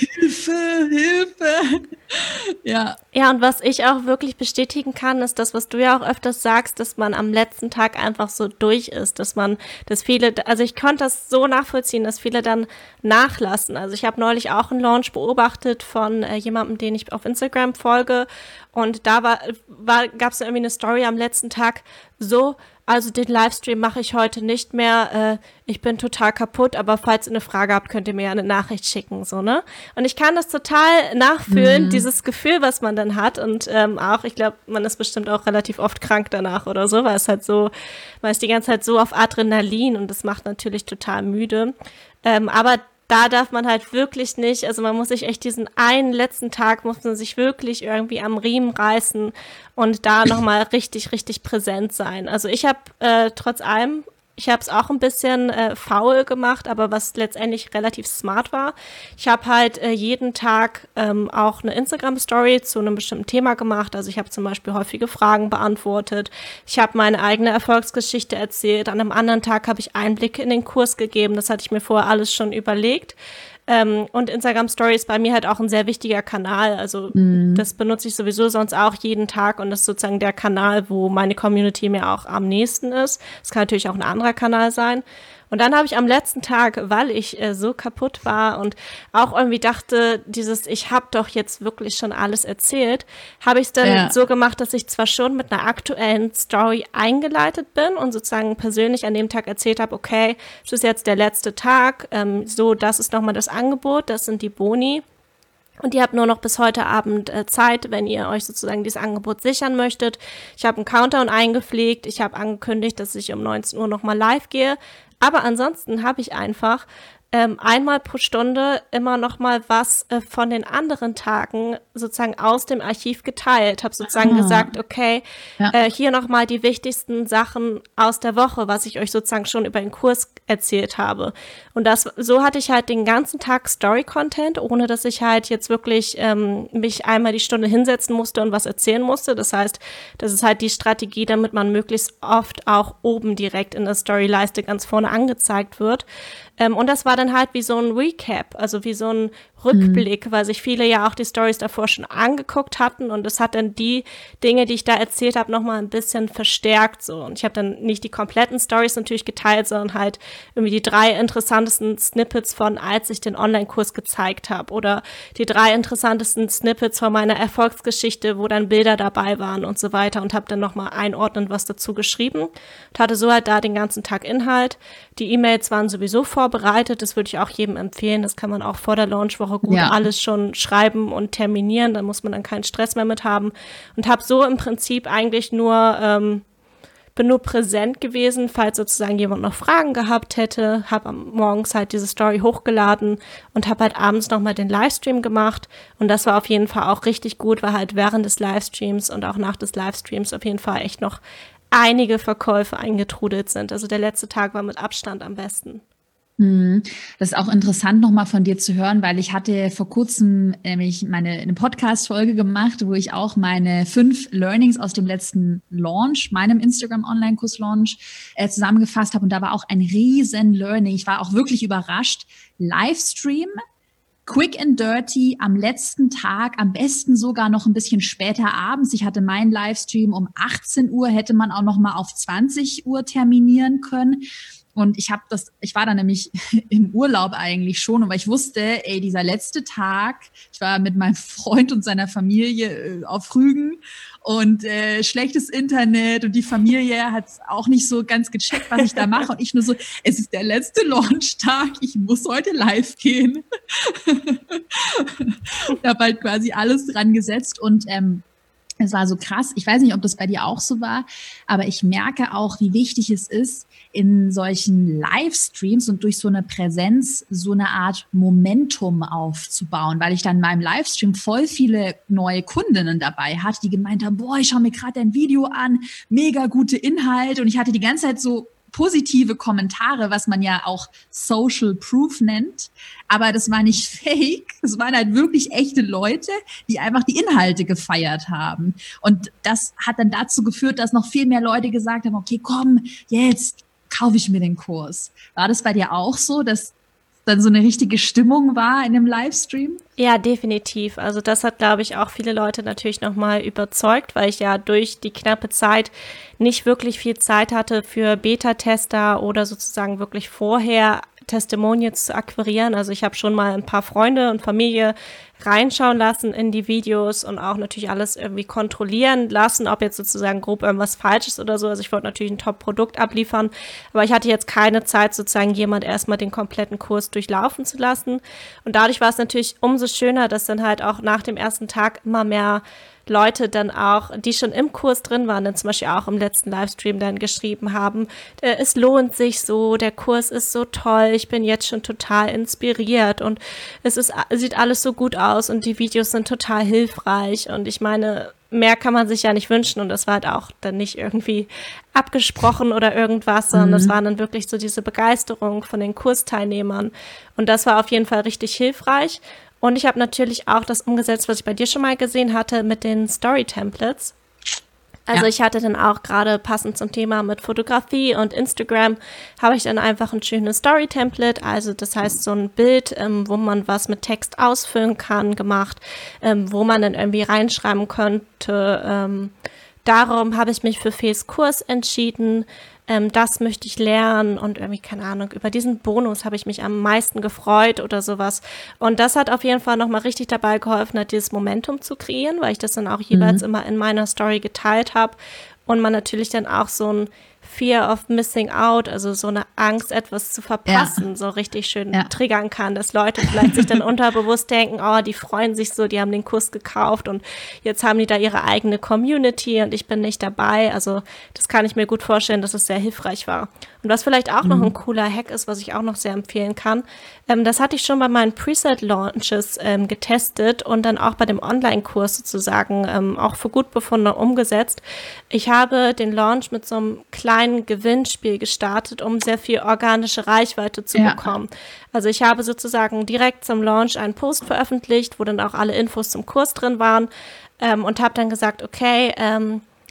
Hilfe. Ja. Ja, und was ich auch wirklich bestätigen kann, ist das, was du ja auch öfters sagst, dass man am letzten Tag einfach so durch ist, dass viele, also ich konnte das so nachvollziehen, dass viele dann nachlassen. Also ich habe neulich auch einen Launch beobachtet von jemandem, den ich auf Instagram folge, und da gab es irgendwie eine Story am letzten Tag so, also den Livestream mache ich heute nicht mehr, ich bin total kaputt, aber falls ihr eine Frage habt, könnt ihr mir ja eine Nachricht schicken, so, ne? Und ich kann das total nachfühlen, dieses Gefühl, was man dann hat, und auch, ich glaube, man ist bestimmt auch relativ oft krank danach oder so, weil man ist die ganze Zeit so auf Adrenalin und das macht natürlich total müde, aber da darf man halt wirklich nicht, also man muss sich echt diesen einen letzten Tag, muss man sich wirklich irgendwie am Riemen reißen und da nochmal richtig, richtig präsent sein. Also ich habe trotz allem, ich habe es auch ein bisschen faul gemacht, aber was letztendlich relativ smart war. Ich habe halt jeden Tag auch eine Instagram-Story zu einem bestimmten Thema gemacht. Also ich habe zum Beispiel häufige Fragen beantwortet. Ich habe meine eigene Erfolgsgeschichte erzählt. An einem anderen Tag habe ich Einblicke in den Kurs gegeben. Das hatte ich mir vorher alles schon überlegt. Und Instagram Story ist bei mir halt auch ein sehr wichtiger Kanal. Also das benutze ich sowieso sonst auch jeden Tag und das ist sozusagen der Kanal, wo meine Community mir auch am nächsten ist. Es kann natürlich auch ein anderer Kanal sein. Und dann habe ich am letzten Tag, weil ich so kaputt war und auch irgendwie dachte, ich habe doch jetzt wirklich schon alles erzählt, habe ich es dann so gemacht, dass ich zwar schon mit einer aktuellen Story eingeleitet bin und sozusagen persönlich an dem Tag erzählt habe, okay, es ist jetzt der letzte Tag, das ist nochmal das Angebot, das sind die Boni. Und ihr habt nur noch bis heute Abend Zeit, wenn ihr euch sozusagen dieses Angebot sichern möchtet. Ich habe einen Countdown eingepflegt, ich habe angekündigt, dass ich um 19 Uhr nochmal live gehe. Aber ansonsten habe ich einfach einmal pro Stunde immer noch mal was von den anderen Tagen sozusagen aus dem Archiv geteilt. Habe sozusagen gesagt, okay, hier noch mal die wichtigsten Sachen aus der Woche, was ich euch sozusagen schon über den Kurs erzählt habe. Und so hatte ich halt den ganzen Tag Story-Content, ohne dass ich halt jetzt wirklich mich einmal die Stunde hinsetzen musste und was erzählen musste. Das heißt, das ist halt die Strategie, damit man möglichst oft auch oben direkt in der Storyleiste ganz vorne angezeigt wird. Und das war dann halt wie so ein Recap, also wie so ein Rückblick, weil sich viele ja auch die Stories davor schon angeguckt hatten und es hat dann die Dinge, die ich da erzählt habe, nochmal ein bisschen verstärkt so. Und ich habe dann nicht die kompletten Stories natürlich geteilt, sondern halt irgendwie die 3 interessantesten Snippets von, als ich den Online-Kurs gezeigt habe oder die 3 interessantesten Snippets von meiner Erfolgsgeschichte, wo dann Bilder dabei waren und so weiter und habe dann nochmal einordnend was dazu geschrieben und hatte so halt da den ganzen Tag Inhalt. Die E-Mails waren sowieso vorbereitet, das würde ich auch jedem empfehlen, das kann man auch vor der Launchwoche gut alles schon schreiben und terminieren, da muss man dann keinen Stress mehr mit haben und habe so im Prinzip eigentlich bin nur präsent gewesen, falls sozusagen jemand noch Fragen gehabt hätte, habe morgens halt diese Story hochgeladen und habe halt abends nochmal den Livestream gemacht und das war auf jeden Fall auch richtig gut, weil halt während des Livestreams und auch nach des Livestreams auf jeden Fall echt noch einige Verkäufe eingetrudelt sind. Also der letzte Tag war mit Abstand am besten. Das ist auch interessant, nochmal von dir zu hören, weil ich hatte vor kurzem nämlich eine Podcast-Folge gemacht, wo ich auch meine 5 Learnings aus dem letzten Launch, meinem Instagram-Online-Kurs-Launch, zusammengefasst habe. Und da war auch ein riesen Learning. Ich war auch wirklich überrascht. Livestream, quick and dirty, am letzten Tag, am besten sogar noch ein bisschen später abends. Ich hatte meinen Livestream um 18 Uhr, hätte man auch noch mal auf 20 Uhr terminieren können. Und ich war dann nämlich im Urlaub eigentlich schon, aber ich wusste, dieser letzte Tag, ich war mit meinem Freund und seiner Familie auf Rügen und schlechtes Internet und die Familie hat auch nicht so ganz gecheckt, was ich da mache und ich nur so, es ist der letzte Launchtag, ich muss heute live gehen. Ich habe halt quasi alles dran gesetzt und es war so krass. Ich weiß nicht, ob das bei dir auch so war, aber ich merke auch, wie wichtig es ist, in solchen Livestreams und durch so eine Präsenz so eine Art Momentum aufzubauen, weil ich dann in meinem Livestream voll viele neue Kundinnen dabei hatte, die gemeint haben, boah, ich schaue mir gerade dein Video an, mega gute Inhalte und ich hatte die ganze Zeit so positive Kommentare, was man ja auch Social Proof nennt. Aber das war nicht fake. Das waren halt wirklich echte Leute, die einfach die Inhalte gefeiert haben. Und das hat dann dazu geführt, dass noch viel mehr Leute gesagt haben, okay, komm, jetzt kaufe ich mir den Kurs. War das bei dir auch so, dass dann so eine richtige Stimmung war in dem Livestream? Ja, definitiv. Also das hat, glaube ich, auch viele Leute natürlich nochmal überzeugt, weil ich ja durch die knappe Zeit nicht wirklich viel Zeit hatte für Beta-Tester oder sozusagen wirklich vorher Testimonials zu akquirieren. Also ich habe schon mal ein paar Freunde und Familie reinschauen lassen in die Videos und auch natürlich alles irgendwie kontrollieren lassen, ob jetzt sozusagen grob irgendwas falsch ist oder so. Also ich wollte natürlich ein Top-Produkt abliefern, aber ich hatte jetzt keine Zeit, sozusagen jemand erstmal den kompletten Kurs durchlaufen zu lassen. Und dadurch war es natürlich umso schöner, dass dann halt auch nach dem ersten Tag immer mehr Leute dann auch, die schon im Kurs drin waren, dann zum Beispiel auch im letzten Livestream dann geschrieben haben, es lohnt sich so, der Kurs ist so toll, ich bin jetzt schon total inspiriert und sieht alles so gut aus und die Videos sind total hilfreich und ich meine, mehr kann man sich ja nicht wünschen und das war halt auch dann nicht irgendwie abgesprochen oder irgendwas, sondern das war dann wirklich so diese Begeisterung von den Kursteilnehmern und das war auf jeden Fall richtig hilfreich. Und ich habe natürlich auch das umgesetzt, was ich bei dir schon mal gesehen hatte, mit den Story-Templates. Also ich hatte dann auch gerade passend zum Thema mit Fotografie und Instagram, habe ich dann einfach ein schönes Story-Template, also das heißt so ein Bild, wo man was mit Text ausfüllen kann, gemacht, wo man dann irgendwie reinschreiben könnte. Darum habe ich mich für Fees Kurs entschieden. Das möchte ich lernen und irgendwie, keine Ahnung, über diesen Bonus habe ich mich am meisten gefreut oder sowas. Und das hat auf jeden Fall nochmal richtig dabei geholfen, halt dieses Momentum zu kreieren, weil ich das dann auch jeweils immer in meiner Story geteilt habe und man natürlich dann auch so ein Fear of Missing Out, also so eine Angst, etwas zu verpassen, so richtig schön triggern kann, dass Leute vielleicht sich dann unterbewusst denken, oh, die freuen sich so, die haben den Kurs gekauft und jetzt haben die da ihre eigene Community und ich bin nicht dabei. Also das kann ich mir gut vorstellen, dass es sehr hilfreich war. Und was vielleicht auch noch ein cooler Hack ist, was ich auch noch sehr empfehlen kann, das hatte ich schon bei meinen Preset-Launches getestet und dann auch bei dem Online-Kurs sozusagen auch für gut befunden und umgesetzt. Ich habe den Launch mit so einem kleinen Gewinnspiel gestartet, um sehr viel organische Reichweite zu bekommen. Also ich habe sozusagen direkt zum Launch einen Post veröffentlicht, wo dann auch alle Infos zum Kurs drin waren und habe dann gesagt, okay,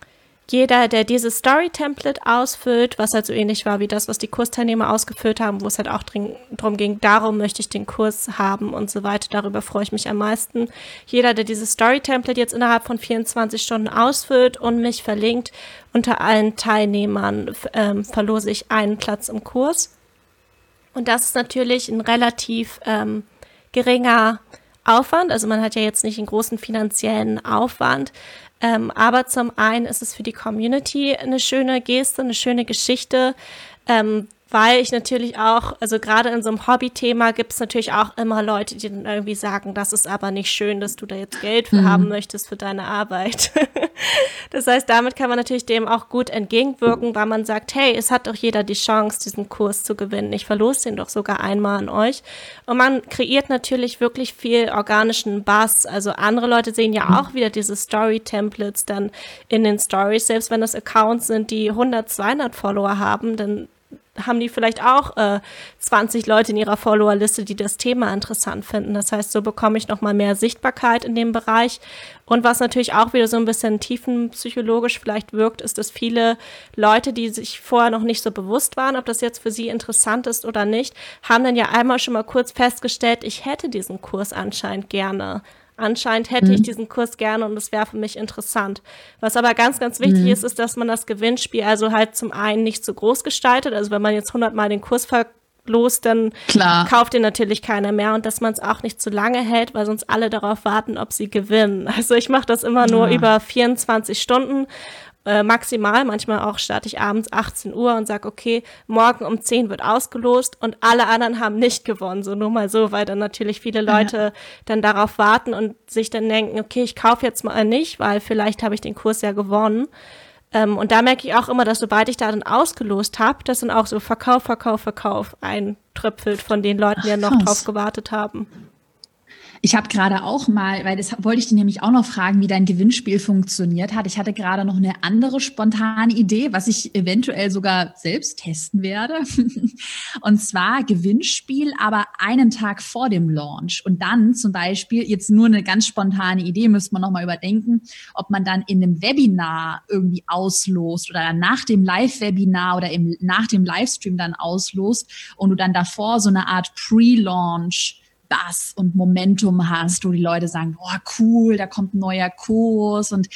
jeder, der dieses Story-Template ausfüllt, was halt so ähnlich war wie das, was die Kursteilnehmer ausgefüllt haben, wo es halt auch drum ging, darum möchte ich den Kurs haben und so weiter, darüber freue ich mich am meisten. Jeder, der dieses Story-Template jetzt innerhalb von 24 Stunden ausfüllt und mich verlinkt, unter allen Teilnehmern verlose ich einen Platz im Kurs. Und das ist natürlich ein relativ geringer Aufwand, also man hat ja jetzt nicht einen großen finanziellen Aufwand, aber zum einen ist es für die Community eine schöne Geste, eine schöne Geschichte, weil ich natürlich auch, also gerade in so einem Hobbythema gibt es natürlich auch immer Leute, die dann irgendwie sagen, das ist aber nicht schön, dass du da jetzt Geld für haben möchtest für deine Arbeit. Das heißt, damit kann man natürlich dem auch gut entgegenwirken, weil man sagt, hey, es hat doch jeder die Chance, diesen Kurs zu gewinnen. Ich verlose den doch sogar einmal an euch. Und man kreiert natürlich wirklich viel organischen Buzz. Also andere Leute sehen ja auch wieder diese Story-Templates dann in den Stories. Selbst wenn das Accounts sind, die 100, 200 Follower haben, dann haben die vielleicht auch 20 Leute in ihrer Followerliste, die das Thema interessant finden. Das heißt, so bekomme ich nochmal mehr Sichtbarkeit in dem Bereich. Und was natürlich auch wieder so ein bisschen tiefenpsychologisch vielleicht wirkt, ist, dass viele Leute, die sich vorher noch nicht so bewusst waren, ob das jetzt für sie interessant ist oder nicht, haben dann ja einmal schon mal kurz festgestellt, ich hätte diesen Kurs anscheinend gerne. Anscheinend hätte ich diesen Kurs gerne und es wäre für mich interessant. Was aber ganz, ganz wichtig ist, dass man das Gewinnspiel also halt zum einen nicht zu groß gestaltet. Also wenn man jetzt 100 Mal den Kurs verlost, dann kauft den natürlich keiner mehr. Und dass man es auch nicht zu lange hält, weil sonst alle darauf warten, ob sie gewinnen. Also ich mache das immer nur über 24 Stunden. Maximal, manchmal auch starte ich abends 18 Uhr und sage, okay, morgen um 10 wird ausgelost und alle anderen haben nicht gewonnen, so nur mal so, weil dann natürlich viele Leute dann darauf warten und sich dann denken, okay, ich kaufe jetzt mal nicht, weil vielleicht habe ich den Kurs ja gewonnen. Und da merke ich auch immer, dass sobald ich da dann ausgelost habe, dass dann auch so Verkauf eintröpfelt von den Leuten, die ja noch drauf gewartet haben. Ich habe gerade auch mal, weil das wollte ich dir nämlich auch noch fragen, wie dein Gewinnspiel funktioniert hat. Ich hatte gerade noch eine andere spontane Idee, was ich eventuell sogar selbst testen werde. Und zwar Gewinnspiel, aber einen Tag vor dem Launch. Und dann zum Beispiel, jetzt nur eine ganz spontane Idee, müsste man nochmal überdenken, ob man dann in einem Webinar irgendwie auslost oder nach dem Live-Webinar oder nach dem Livestream dann auslost und du dann davor so eine Art Pre-Launch Buzz und Momentum hast, wo die Leute sagen, boah, cool, da kommt ein neuer Kurs und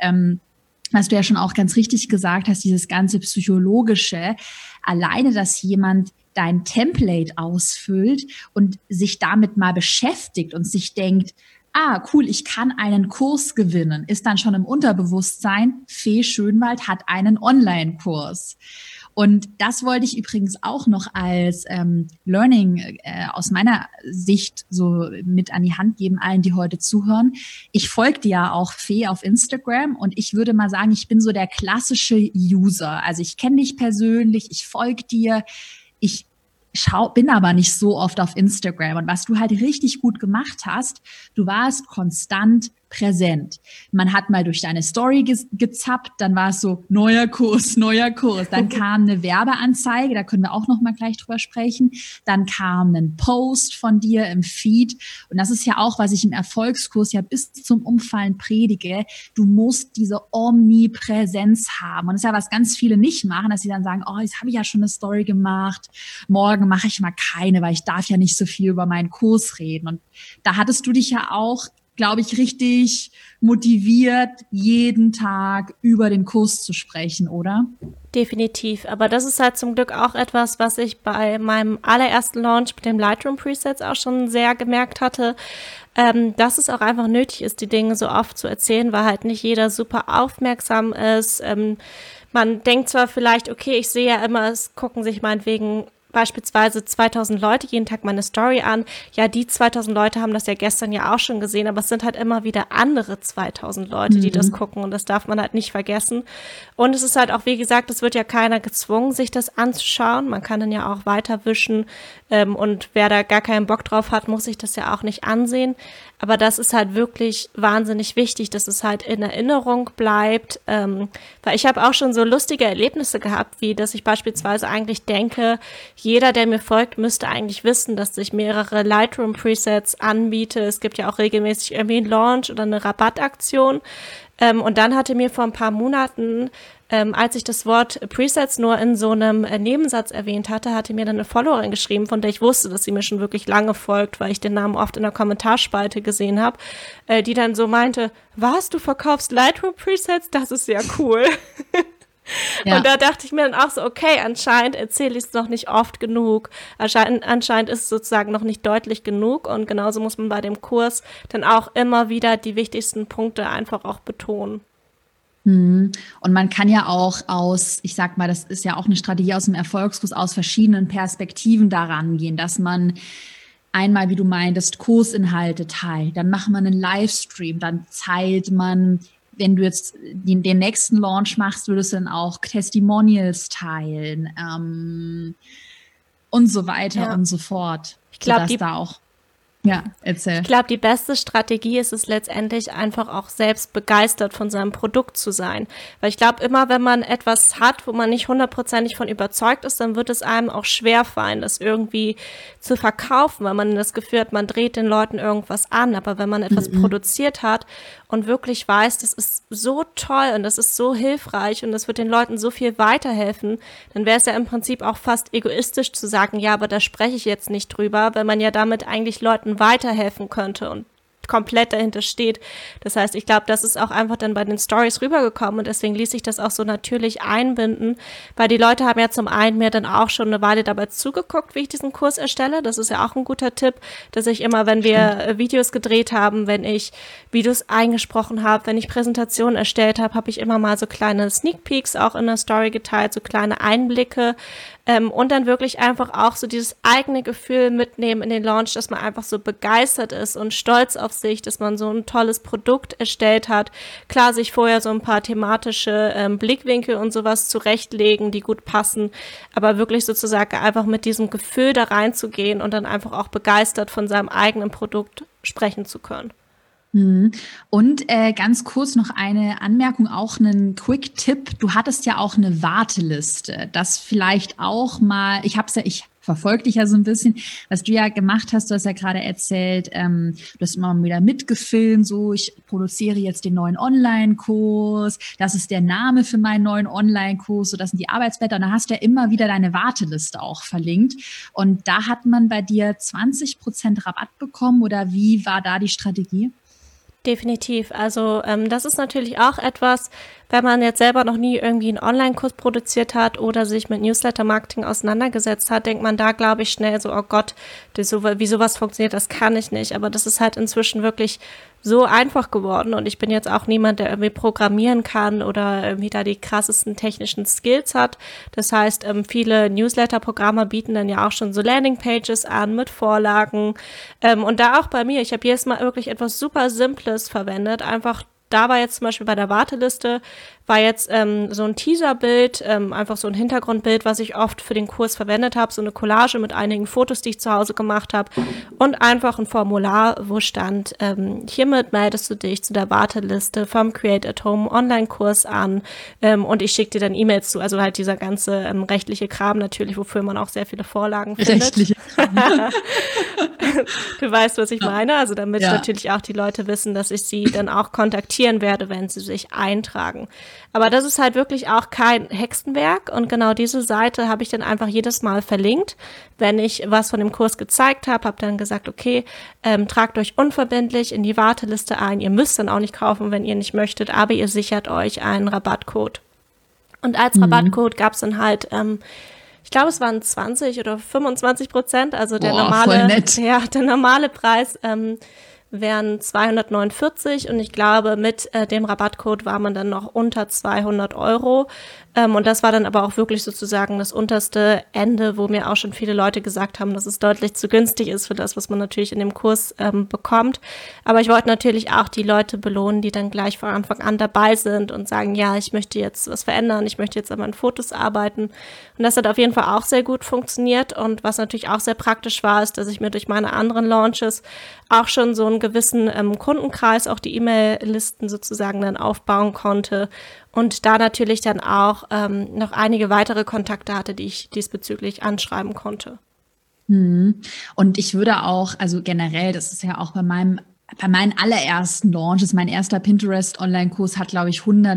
was du ja schon auch ganz richtig gesagt hast, dieses ganze Psychologische, alleine, dass jemand dein Template ausfüllt und sich damit mal beschäftigt und sich denkt, cool, ich kann einen Kurs gewinnen, ist dann schon im Unterbewusstsein, Fee Schönwald hat einen Online-Kurs. Und das wollte ich übrigens auch noch als Learning aus meiner Sicht so mit an die Hand geben, allen, die heute zuhören. Ich folge dir ja auch, Fee, auf Instagram und ich würde mal sagen, ich bin so der klassische User. Also ich kenne dich persönlich, ich folge dir, ich bin aber nicht so oft auf Instagram. Und was du halt richtig gut gemacht hast, du warst konstant präsent. Man hat mal durch deine Story gezappt, dann war es so, neuer Kurs. Dann kam eine Werbeanzeige, da können wir auch noch mal gleich drüber sprechen. Dann kam ein Post von dir im Feed. Und das ist ja auch, was ich im Erfolgskurs ja bis zum Umfallen predige. Du musst diese Omnipräsenz haben. Und das ist ja, was ganz viele nicht machen, dass sie dann sagen, jetzt habe ich ja schon eine Story gemacht. Morgen mache ich mal keine, weil ich darf ja nicht so viel über meinen Kurs reden. Und da hattest du dich ja auch, glaube ich, richtig motiviert, jeden Tag über den Kurs zu sprechen, oder? Definitiv, aber das ist halt zum Glück auch etwas, was ich bei meinem allerersten Launch mit dem Lightroom Presets auch schon sehr gemerkt hatte, dass es auch einfach nötig ist, die Dinge so oft zu erzählen, weil halt nicht jeder super aufmerksam ist. Man denkt zwar vielleicht, okay, ich sehe ja immer, es gucken sich meinetwegen beispielsweise 2000 Leute jeden Tag meine Story an. Ja, die 2000 Leute haben das ja gestern ja auch schon gesehen, aber es sind halt immer wieder andere 2000 Leute, die das gucken und das darf man halt nicht vergessen. Und es ist halt auch, wie gesagt, es wird ja keiner gezwungen, sich das anzuschauen. Man kann dann ja auch weiterwischen und wer da gar keinen Bock drauf hat, muss sich das ja auch nicht ansehen. Aber das ist halt wirklich wahnsinnig wichtig, dass es halt in Erinnerung bleibt, weil ich habe auch schon so lustige Erlebnisse gehabt, wie dass ich beispielsweise eigentlich denke, jeder, der mir folgt, müsste eigentlich wissen, dass ich mehrere Lightroom-Presets anbiete. Es gibt ja auch regelmäßig irgendwie einen Launch oder eine Rabattaktion. Und dann hatte mir vor ein paar Monaten, als ich das Wort Presets nur in so einem Nebensatz erwähnt hatte, hatte mir dann eine Followerin geschrieben, von der ich wusste, dass sie mir schon wirklich lange folgt, weil ich den Namen oft in der Kommentarspalte gesehen habe, die dann so meinte, was, du verkaufst Lightroom Presets? Das ist ja cool. Ja. Und da dachte ich mir dann auch so, okay, anscheinend erzähle ich es noch nicht oft genug. Anscheinend ist es sozusagen noch nicht deutlich genug. Und genauso muss man bei dem Kurs dann auch immer wieder die wichtigsten Punkte einfach auch betonen. Und man kann ja auch ich sag mal, das ist ja auch eine Strategie aus dem Erfolgskurs, aus verschiedenen Perspektiven daran gehen, dass man einmal, wie du meintest, Kursinhalte teilt, dann macht man einen Livestream, dann teilt man, wenn du jetzt den nächsten Launch machst, würdest du dann auch Testimonials teilen und so weiter und so fort. Ich glaube, ja, erzähl. Ich glaube, die beste Strategie ist es letztendlich einfach auch selbst begeistert von seinem Produkt zu sein. Weil ich glaube, immer wenn man etwas hat, wo man nicht 100% von überzeugt ist, dann wird es einem auch schwerfallen, das irgendwie zu verkaufen, weil man das Gefühl hat, man dreht den Leuten irgendwas an. Aber wenn man etwas produziert hat und wirklich weiß, das ist so toll und das ist so hilfreich und das wird den Leuten so viel weiterhelfen, dann wäre es ja im Prinzip auch fast egoistisch zu sagen, ja, aber da spreche ich jetzt nicht drüber, weil man ja damit eigentlich Leuten weiterhelfen könnte und komplett dahinter steht. Das heißt, ich glaube, das ist auch einfach dann bei den Stories rübergekommen und deswegen ließ sich das auch so natürlich einbinden, weil die Leute haben ja zum einen mir dann auch schon eine Weile dabei zugeguckt, wie ich diesen Kurs erstelle. Das ist ja auch ein guter Tipp, dass ich immer, wenn wir Videos gedreht haben, wenn ich Videos eingesprochen habe, wenn ich Präsentationen erstellt habe, habe ich immer mal so kleine Sneak Peeks auch in der Story geteilt, so kleine Einblicke, und dann wirklich einfach auch so dieses eigene Gefühl mitnehmen in den Launch, dass man einfach so begeistert ist und stolz auf sich, dass man so ein tolles Produkt erstellt hat. Klar, sich vorher so ein paar thematische Blickwinkel und sowas zurechtlegen, die gut passen, aber wirklich sozusagen einfach mit diesem Gefühl da reinzugehen und dann einfach auch begeistert von seinem eigenen Produkt sprechen zu können. Und ganz kurz noch eine Anmerkung, auch einen Quick-Tipp. Du hattest ja auch eine Warteliste. Das vielleicht auch mal, ich verfolge dich ja so ein bisschen, was du ja gemacht hast. Du hast ja gerade erzählt, du hast immer mal wieder mitgefilmt, so ich produziere jetzt den neuen Online-Kurs, das ist der Name für meinen neuen Online-Kurs, so das sind die Arbeitsblätter. Und da hast du ja immer wieder deine Warteliste auch verlinkt. Und da hat man bei dir 20% Rabatt bekommen oder wie war da die Strategie? Definitiv. Also das ist natürlich auch etwas, wenn man jetzt selber noch nie irgendwie einen Online-Kurs produziert hat oder sich mit Newsletter-Marketing auseinandergesetzt hat, denkt man da, glaube ich, schnell so, oh Gott, wie sowas funktioniert, das kann ich nicht. Aber das ist halt inzwischen wirklich so einfach geworden und ich bin jetzt auch niemand, der irgendwie programmieren kann oder irgendwie da die krassesten technischen Skills hat. Das heißt, viele Newsletter-Programme bieten dann ja auch schon so Landing-Pages an mit Vorlagen und da auch bei mir, ich habe jedes Mal wirklich etwas super Simples verwendet, einfach da war jetzt zum Beispiel bei der Warteliste, war jetzt so ein Teaserbild, einfach so ein Hintergrundbild, was ich oft für den Kurs verwendet habe, so eine Collage mit einigen Fotos, die ich zu Hause gemacht habe und einfach ein Formular, wo stand, hiermit meldest du dich zu der Warteliste vom Create at Home Online-Kurs an und ich schicke dir dann E-Mails zu, also halt dieser ganze rechtliche Kram natürlich, wofür man auch sehr viele Vorlagen findet. Rechtliche Kram. Du weißt, was ich meine, also damit natürlich auch die Leute wissen, dass ich sie dann auch kontaktieren werde, wenn sie sich eintragen. Aber das ist halt wirklich auch kein Hexenwerk und genau diese Seite habe ich dann einfach jedes Mal verlinkt, wenn ich was von dem Kurs gezeigt habe dann gesagt, okay, tragt euch unverbindlich in die Warteliste ein, ihr müsst dann auch nicht kaufen, wenn ihr nicht möchtet, aber ihr sichert euch einen Rabattcode. Und als Rabattcode gab es dann halt ich glaube, es waren 20 oder 25%, also der normale Preis wären 249 und ich glaube, mit dem Rabattcode war man dann noch unter 200 €. Und das war dann aber auch wirklich sozusagen das unterste Ende, wo mir auch schon viele Leute gesagt haben, dass es deutlich zu günstig ist für das, was man natürlich in dem Kurs bekommt. Aber ich wollte natürlich auch die Leute belohnen, die dann gleich von Anfang an dabei sind und sagen, ja, ich möchte jetzt was verändern, ich möchte jetzt an meinen Fotos arbeiten. Und das hat auf jeden Fall auch sehr gut funktioniert. Und was natürlich auch sehr praktisch war, ist, dass ich mir durch meine anderen Launches auch schon so ein gewissen Kundenkreis auch die E-Mail-Listen sozusagen dann aufbauen konnte und da natürlich dann auch noch einige weitere Kontakte hatte, die ich diesbezüglich anschreiben konnte. Und ich würde auch, also generell, das ist ja auch bei meinen allerersten Launches, mein erster Pinterest-Online-Kurs hat, glaube ich,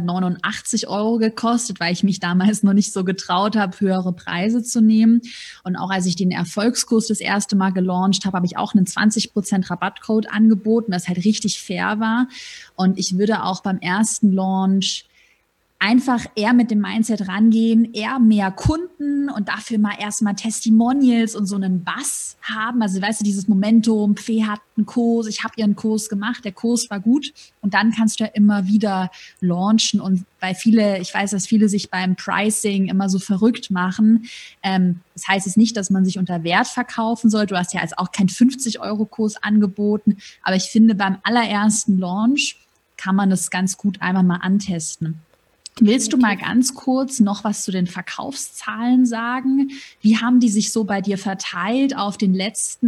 189 € gekostet, weil ich mich damals noch nicht so getraut habe, höhere Preise zu nehmen. Und auch als ich den Erfolgskurs das erste Mal gelauncht habe, habe ich auch einen 20% Rabattcode angeboten, was halt richtig fair war. Und ich würde auch beim ersten Launch einfach eher mit dem Mindset rangehen, eher mehr Kunden und dafür mal erstmal Testimonials und so einen Buzz haben. Also weißt du, dieses Momentum, Fee hat einen Kurs, ich habe ihren Kurs gemacht, der Kurs war gut und dann kannst du ja immer wieder launchen. Und weil ich weiß, dass viele sich beim Pricing immer so verrückt machen. Das heißt jetzt nicht, dass man sich unter Wert verkaufen soll. Du hast ja jetzt auch keinen 50-€ Kurs angeboten, aber ich finde, beim allerersten Launch kann man das ganz gut einmal mal antesten. Willst du mal ganz kurz noch was zu den Verkaufszahlen sagen? Wie haben die sich so bei dir verteilt auf den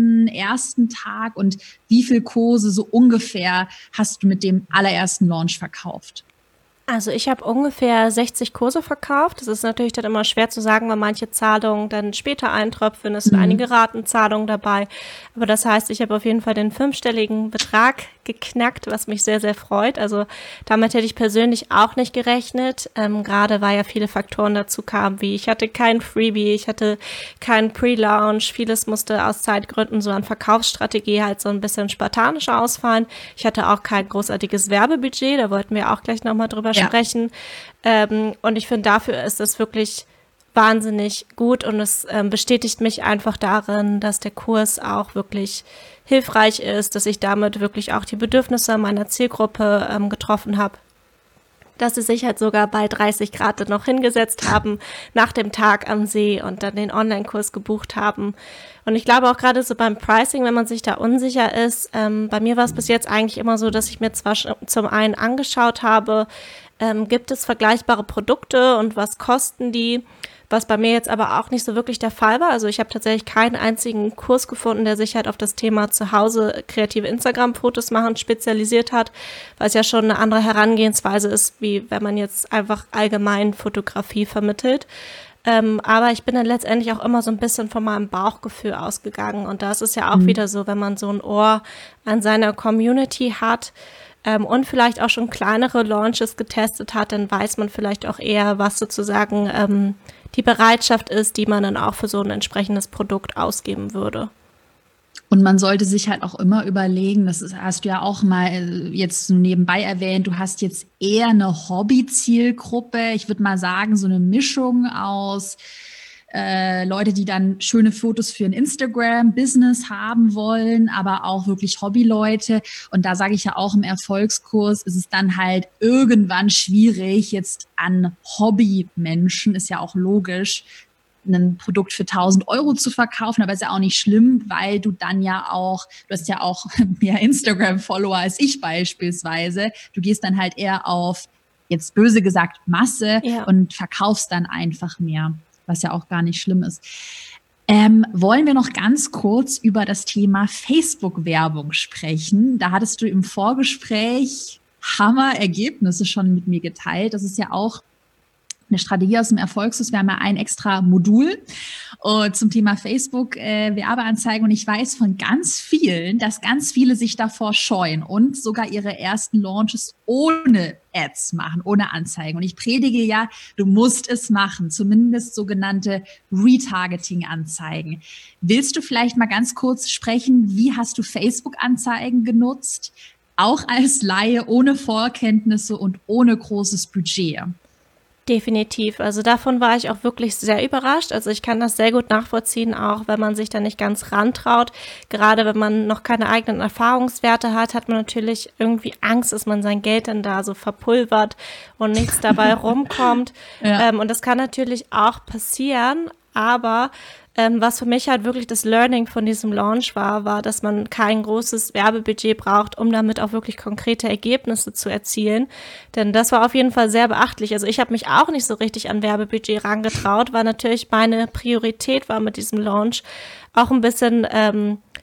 ersten Tag und wie viel Kurse so ungefähr hast du mit dem allerersten Launch verkauft? Also ich habe ungefähr 60 Kurse verkauft. Das ist natürlich dann immer schwer zu sagen, weil manche Zahlungen dann später eintröpfeln. Es sind einige Ratenzahlungen dabei. Aber das heißt, ich habe auf jeden Fall den 5-stelligen Betrag geknackt, was mich sehr, sehr freut. Also damit hätte ich persönlich auch nicht gerechnet. Gerade weil ja viele Faktoren dazu kamen, wie ich hatte kein Freebie, ich hatte keinen Pre-Launch. Vieles musste aus Zeitgründen so an Verkaufsstrategie halt so ein bisschen spartanischer ausfallen. Ich hatte auch kein großartiges Werbebudget. Da wollten wir auch gleich nochmal drüber sprechen. Und ich finde, dafür ist es wirklich wahnsinnig gut und es bestätigt mich einfach darin, dass der Kurs auch wirklich hilfreich ist, dass ich damit wirklich auch die Bedürfnisse meiner Zielgruppe getroffen habe. Dass sie sich halt sogar bei 30 Grad noch hingesetzt haben nach dem Tag am See und dann den Online-Kurs gebucht haben. Und ich glaube auch gerade so beim Pricing, wenn man sich da unsicher ist, bei mir war es bis jetzt eigentlich immer so, dass ich mir zwar zum einen angeschaut habe, gibt es vergleichbare Produkte und was kosten die, was bei mir jetzt aber auch nicht so wirklich der Fall war. Also ich habe tatsächlich keinen einzigen Kurs gefunden, der sich halt auf das Thema zu Hause kreative Instagram-Fotos machen spezialisiert hat, weil es ja schon eine andere Herangehensweise ist, wie wenn man jetzt einfach allgemein Fotografie vermittelt. Aber ich bin dann letztendlich auch immer so ein bisschen von meinem Bauchgefühl ausgegangen. Und da ist es ja auch wieder so, wenn man so ein Ohr an seiner Community hat, und vielleicht auch schon kleinere Launches getestet hat, dann weiß man vielleicht auch eher, was sozusagen die Bereitschaft ist, die man dann auch für so ein entsprechendes Produkt ausgeben würde. Und man sollte sich halt auch immer überlegen, hast du ja auch mal jetzt so nebenbei erwähnt, du hast jetzt eher eine Hobby-Zielgruppe. Ich würde mal sagen, so eine Mischung aus Leute, die dann schöne Fotos für ein Instagram-Business haben wollen, aber auch wirklich Hobbyleute. Und da sage ich ja auch im Erfolgskurs, ist es dann halt irgendwann schwierig, jetzt an Hobbymenschen, ist ja auch logisch, ein Produkt für 1.000 € zu verkaufen, aber ist ja auch nicht schlimm, weil du dann ja auch, du hast ja auch mehr Instagram-Follower als ich beispielsweise. Du gehst dann halt eher auf, jetzt böse gesagt, Masse und verkaufst dann einfach mehr, was ja auch gar nicht schlimm ist. Wollen wir noch ganz kurz über das Thema Facebook-Werbung sprechen? Da hattest du im Vorgespräch Hammer-Ergebnisse schon mit mir geteilt. Das ist ja auch eine Strategie aus dem Erfolgskurs. Wir haben ja ein extra Modul zum Thema Facebook-Werbeanzeigen. Und ich weiß von ganz vielen, dass ganz viele sich davor scheuen und sogar ihre ersten Launches ohne Ads machen, ohne Anzeigen. Und ich predige ja, du musst es machen, zumindest sogenannte Retargeting-Anzeigen. Willst du vielleicht mal ganz kurz sprechen, wie hast du Facebook-Anzeigen genutzt? Auch als Laie, ohne Vorkenntnisse und ohne großes Budget. Definitiv. Also davon war ich auch wirklich sehr überrascht. Also ich kann das sehr gut nachvollziehen, auch wenn man sich da nicht ganz rantraut. Gerade wenn man noch keine eigenen Erfahrungswerte hat, hat man natürlich irgendwie Angst, dass man sein Geld dann da so verpulvert und nichts dabei rumkommt. Und das kann natürlich auch passieren, aber was für mich halt wirklich das Learning von diesem Launch war, dass man kein großes Werbebudget braucht, um damit auch wirklich konkrete Ergebnisse zu erzielen. Denn das war auf jeden Fall sehr beachtlich. Also ich habe mich auch nicht so richtig an Werbebudget rangetraut, weil natürlich meine Priorität war mit diesem Launch auch ein bisschen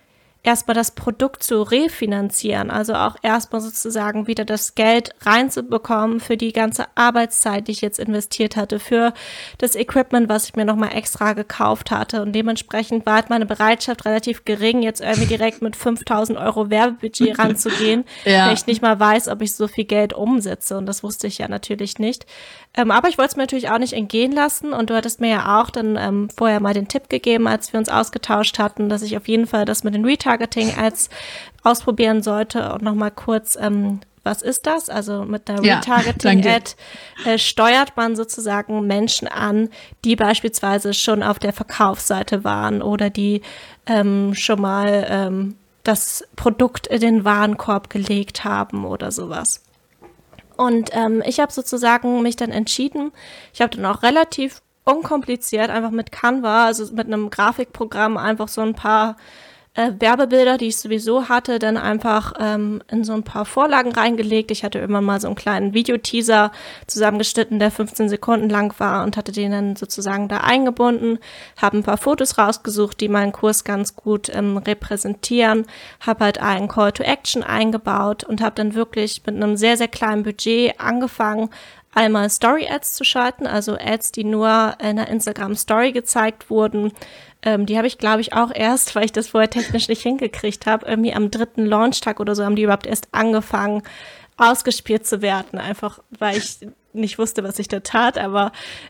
erstmal das Produkt zu refinanzieren, also auch erstmal sozusagen wieder das Geld reinzubekommen für die ganze Arbeitszeit, die ich jetzt investiert hatte, für das Equipment, was ich mir nochmal extra gekauft hatte. Und dementsprechend war halt meine Bereitschaft relativ gering, jetzt irgendwie direkt mit 5.000 Euro Werbebudget ranzugehen, wenn ich nicht mal weiß, ob ich so viel Geld umsetze. Und das wusste ich ja natürlich nicht. Aber ich wollte es mir natürlich auch nicht entgehen lassen. Und du hattest mir ja auch dann vorher mal den Tipp gegeben, als wir uns ausgetauscht hatten, dass ich auf jeden Fall das mit den Retargeting-Ads ausprobieren sollte. Und nochmal kurz, was ist das? Also mit der Retargeting-Ad steuert man sozusagen Menschen an, die beispielsweise schon auf der Verkaufsseite waren oder die schon mal das Produkt in den Warenkorb gelegt haben oder sowas. Und ich habe sozusagen mich dann entschieden, ich habe dann auch relativ unkompliziert einfach mit Canva, also mit einem Grafikprogramm, einfach so ein paar Werbebilder, die ich sowieso hatte, dann einfach in so ein paar Vorlagen reingelegt. Ich hatte immer mal so einen kleinen Videoteaser zusammengeschnitten, der 15 Sekunden lang war und hatte den dann sozusagen da eingebunden, habe ein paar Fotos rausgesucht, die meinen Kurs ganz gut repräsentieren, habe halt einen Call to Action eingebaut und habe dann wirklich mit einem sehr, sehr kleinen Budget angefangen, einmal Story-Ads zu schalten, also Ads, die nur in einer Instagram-Story gezeigt wurden. Die habe ich, glaube ich, auch erst, weil ich das vorher technisch nicht hingekriegt habe, irgendwie am 3. Launchtag oder so haben die überhaupt erst angefangen, ausgespielt zu werden, einfach weil ich nicht wusste, was ich da tat, aber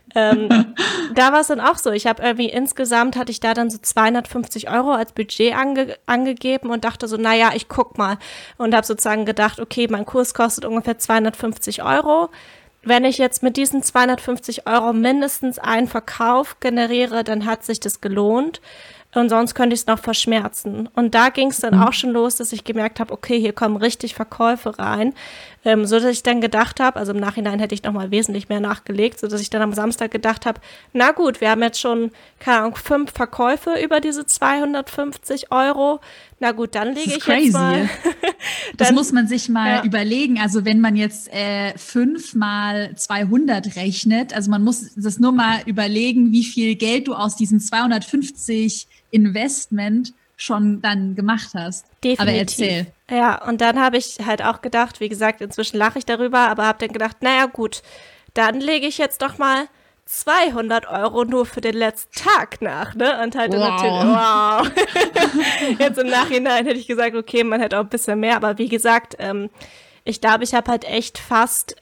da war es dann auch so. Ich habe irgendwie insgesamt hatte ich da dann so 250 Euro als Budget angegeben und dachte so, naja, ich guck mal und habe sozusagen gedacht, okay, mein Kurs kostet ungefähr 250 Euro. Wenn ich jetzt mit diesen 250 Euro mindestens einen Verkauf generiere, dann hat sich das gelohnt. Und sonst könnte ich es noch verschmerzen. Und da ging es dann auch schon los, dass ich gemerkt habe, okay, hier kommen richtig Verkäufe rein. So dass ich dann gedacht habe, also im Nachhinein hätte ich nochmal wesentlich mehr nachgelegt, so dass ich dann am Samstag gedacht habe, na gut, wir haben jetzt schon, keine Ahnung, 5 Verkäufe über diese 250 Euro. Na gut, dann lege ich jetzt mal. Das muss man sich mal überlegen. Also wenn man jetzt 5 mal 200 rechnet, also man muss das nur mal überlegen, wie viel Geld du aus diesen 250 Investment schon dann gemacht hast. Definitiv. Aber erzähl. Ja, und dann habe ich halt auch gedacht, wie gesagt, inzwischen lache ich darüber, aber habe dann gedacht, naja gut, dann lege ich jetzt doch mal 200 Euro nur für den letzten Tag nach, ne? Und halt natürlich, Jetzt im Nachhinein hätte ich gesagt, okay, man hätte auch ein bisschen mehr, aber wie gesagt, ich glaube, ich habe halt echt fast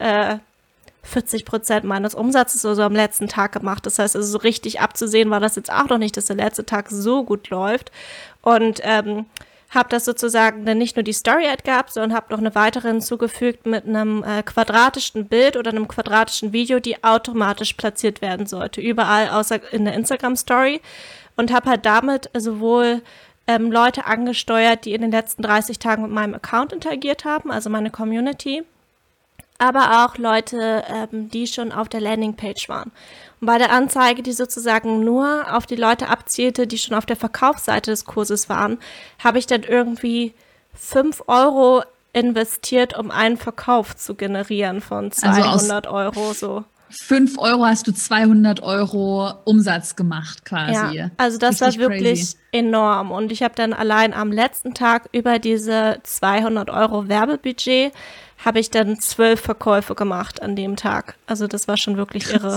40% meines Umsatzes so am letzten Tag gemacht. Das heißt, also so richtig abzusehen war das jetzt auch noch nicht, dass der letzte Tag so gut läuft. Und habe das sozusagen dann nicht nur die Story-Ad gehabt, sondern habe noch eine weitere hinzugefügt mit einem quadratischen Bild oder einem quadratischen Video, die automatisch platziert werden sollte, überall außer in der Instagram-Story. Und habe halt damit sowohl Leute angesteuert, die in den letzten 30 Tagen mit meinem Account interagiert haben, also meine Community, aber auch Leute, die schon auf der Landingpage waren. Und bei der Anzeige, die sozusagen nur auf die Leute abzielte, die schon auf der Verkaufsseite des Kurses waren, habe ich dann irgendwie 5 Euro investiert, um einen Verkauf zu generieren von 200 Euro so. 5 Euro hast du 200 Euro Umsatz gemacht quasi. Ja, also das richtig war wirklich crazy. Enorm. Und ich habe dann allein am letzten Tag über diese 200 Euro Werbebudget habe ich dann 12 Verkäufe gemacht an dem Tag. Also das war schon wirklich irre.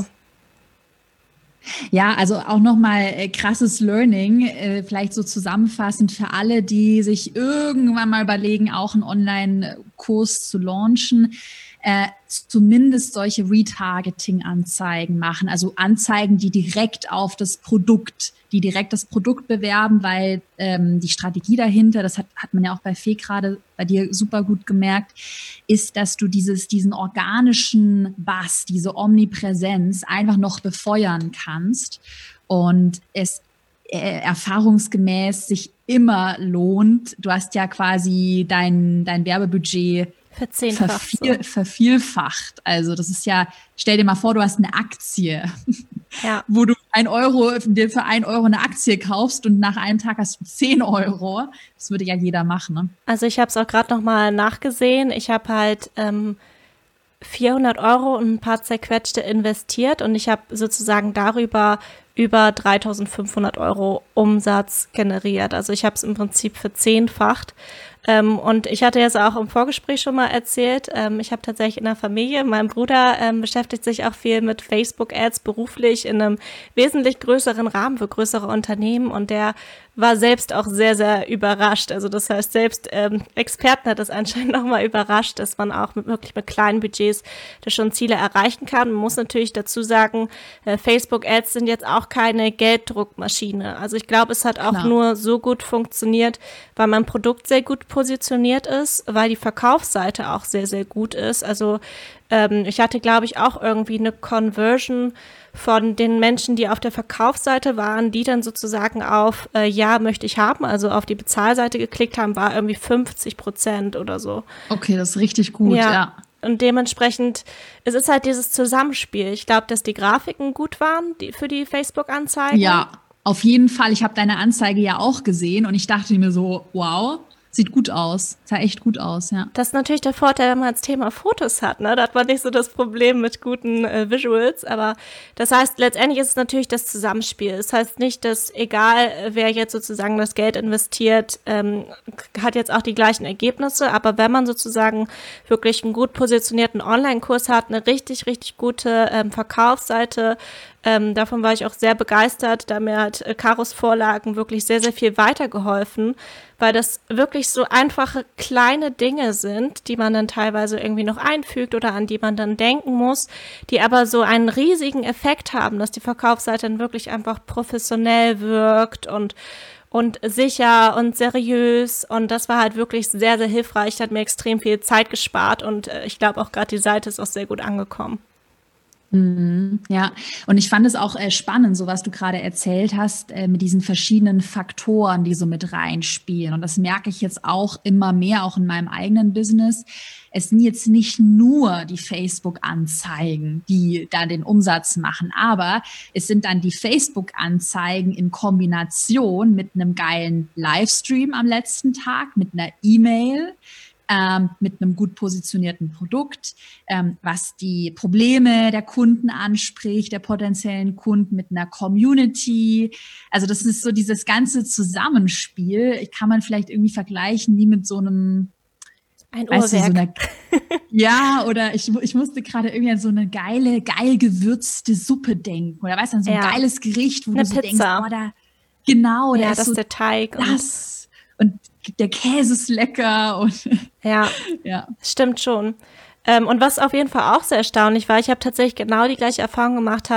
Ja, also auch nochmal krasses Learning, vielleicht so zusammenfassend für alle, die sich irgendwann mal überlegen, auch einen Online-Kurs zu launchen. Zumindest solche Retargeting-Anzeigen machen, also Anzeigen, die direkt auf das Produkt bewerben, weil die Strategie dahinter, das hat man ja auch bei Fee gerade bei dir super gut gemerkt, ist, dass du diesen organischen Bass, diese Omnipräsenz einfach noch befeuern kannst und es erfahrungsgemäß sich immer lohnt. Du hast ja quasi dein Werbebudget vervielfacht. Also das ist ja, stell dir mal vor, du hast eine Aktie, wo du dir für 1 Euro eine Aktie kaufst und nach einem Tag hast du 10 Euro. Das würde ja jeder machen, ne? Also ich habe es auch gerade nochmal nachgesehen. Ich habe halt 400 Euro und ein paar zerquetschte investiert und ich habe sozusagen darüber über 3.500 € Umsatz generiert. Also ich habe es im Prinzip verzehnfacht. Und ich hatte jetzt auch im Vorgespräch schon mal erzählt, ich habe tatsächlich in der Familie, mein Bruder beschäftigt sich auch viel mit Facebook-Ads beruflich in einem wesentlich größeren Rahmen für größere Unternehmen, und der war selbst auch sehr, sehr überrascht. Also das heißt, selbst Experten hat es anscheinend nochmal überrascht, dass man auch wirklich mit kleinen Budgets da schon Ziele erreichen kann. Man muss natürlich dazu sagen, Facebook-Ads sind jetzt auch keine Gelddruckmaschine. Also ich glaube, es hat auch nur so gut funktioniert, weil mein Produkt sehr gut positioniert ist, weil die Verkaufsseite auch sehr, sehr gut ist. Also ich hatte, glaube ich, auch irgendwie eine Conversion von den Menschen, die auf der Verkaufsseite waren, die dann sozusagen auf Ja, möchte ich haben, also auf die Bezahlseite geklickt haben, war irgendwie 50% oder so. Okay, das ist richtig gut, ja. Und dementsprechend, es ist halt dieses Zusammenspiel. Ich glaube, dass die Grafiken gut waren für die Facebook-Anzeigen. Ja, auf jeden Fall. Ich habe deine Anzeige ja auch gesehen und ich dachte mir so, wow, sieht gut aus. Sah echt gut aus, ja. Das ist natürlich der Vorteil, wenn man das Thema Fotos hat, ne? Da hat man nicht so das Problem mit guten Visuals, aber das heißt, letztendlich ist es natürlich das Zusammenspiel. Das heißt nicht, dass egal, wer jetzt sozusagen das Geld investiert, hat jetzt auch die gleichen Ergebnisse, aber wenn man sozusagen wirklich einen gut positionierten Online-Kurs hat, eine richtig, richtig gute Verkaufsseite, davon war ich auch sehr begeistert, da mir hat Karos Vorlagen wirklich sehr, sehr viel weitergeholfen, weil das wirklich so einfache kleine Dinge sind, die man dann teilweise irgendwie noch einfügt oder an die man dann denken muss, die aber so einen riesigen Effekt haben, dass die Verkaufsseite dann wirklich einfach professionell wirkt und sicher und seriös, und das war halt wirklich sehr, sehr hilfreich, hat mir extrem viel Zeit gespart, und ich glaube auch gerade die Seite ist auch sehr gut angekommen. Ja, und ich fand es auch spannend, so was du gerade erzählt hast, mit diesen verschiedenen Faktoren, die so mit reinspielen. Und das merke ich jetzt auch immer mehr, auch in meinem eigenen Business. Es sind jetzt nicht nur die Facebook-Anzeigen, die da den Umsatz machen, aber es sind dann die Facebook-Anzeigen in Kombination mit einem geilen Livestream am letzten Tag, mit einer E-Mail, mit einem gut positionierten Produkt, was die Probleme der Kunden anspricht, der potenziellen Kunden, mit einer Community. Also das ist so dieses ganze Zusammenspiel. Kann man vielleicht irgendwie vergleichen wie mit so einem Uhrwerk. Ja, oder ich musste gerade irgendwie an so eine geil gewürzte Suppe denken. Oder weißt du, an so ein geiles Gericht, wo eine du so Pizza. denkst, genau, ja, da das ist so der Teig. Und der Käse ist lecker. Und ja, stimmt schon. Und was auf jeden Fall auch sehr erstaunlich war, ich habe tatsächlich genau die gleiche Erfahrung gemacht.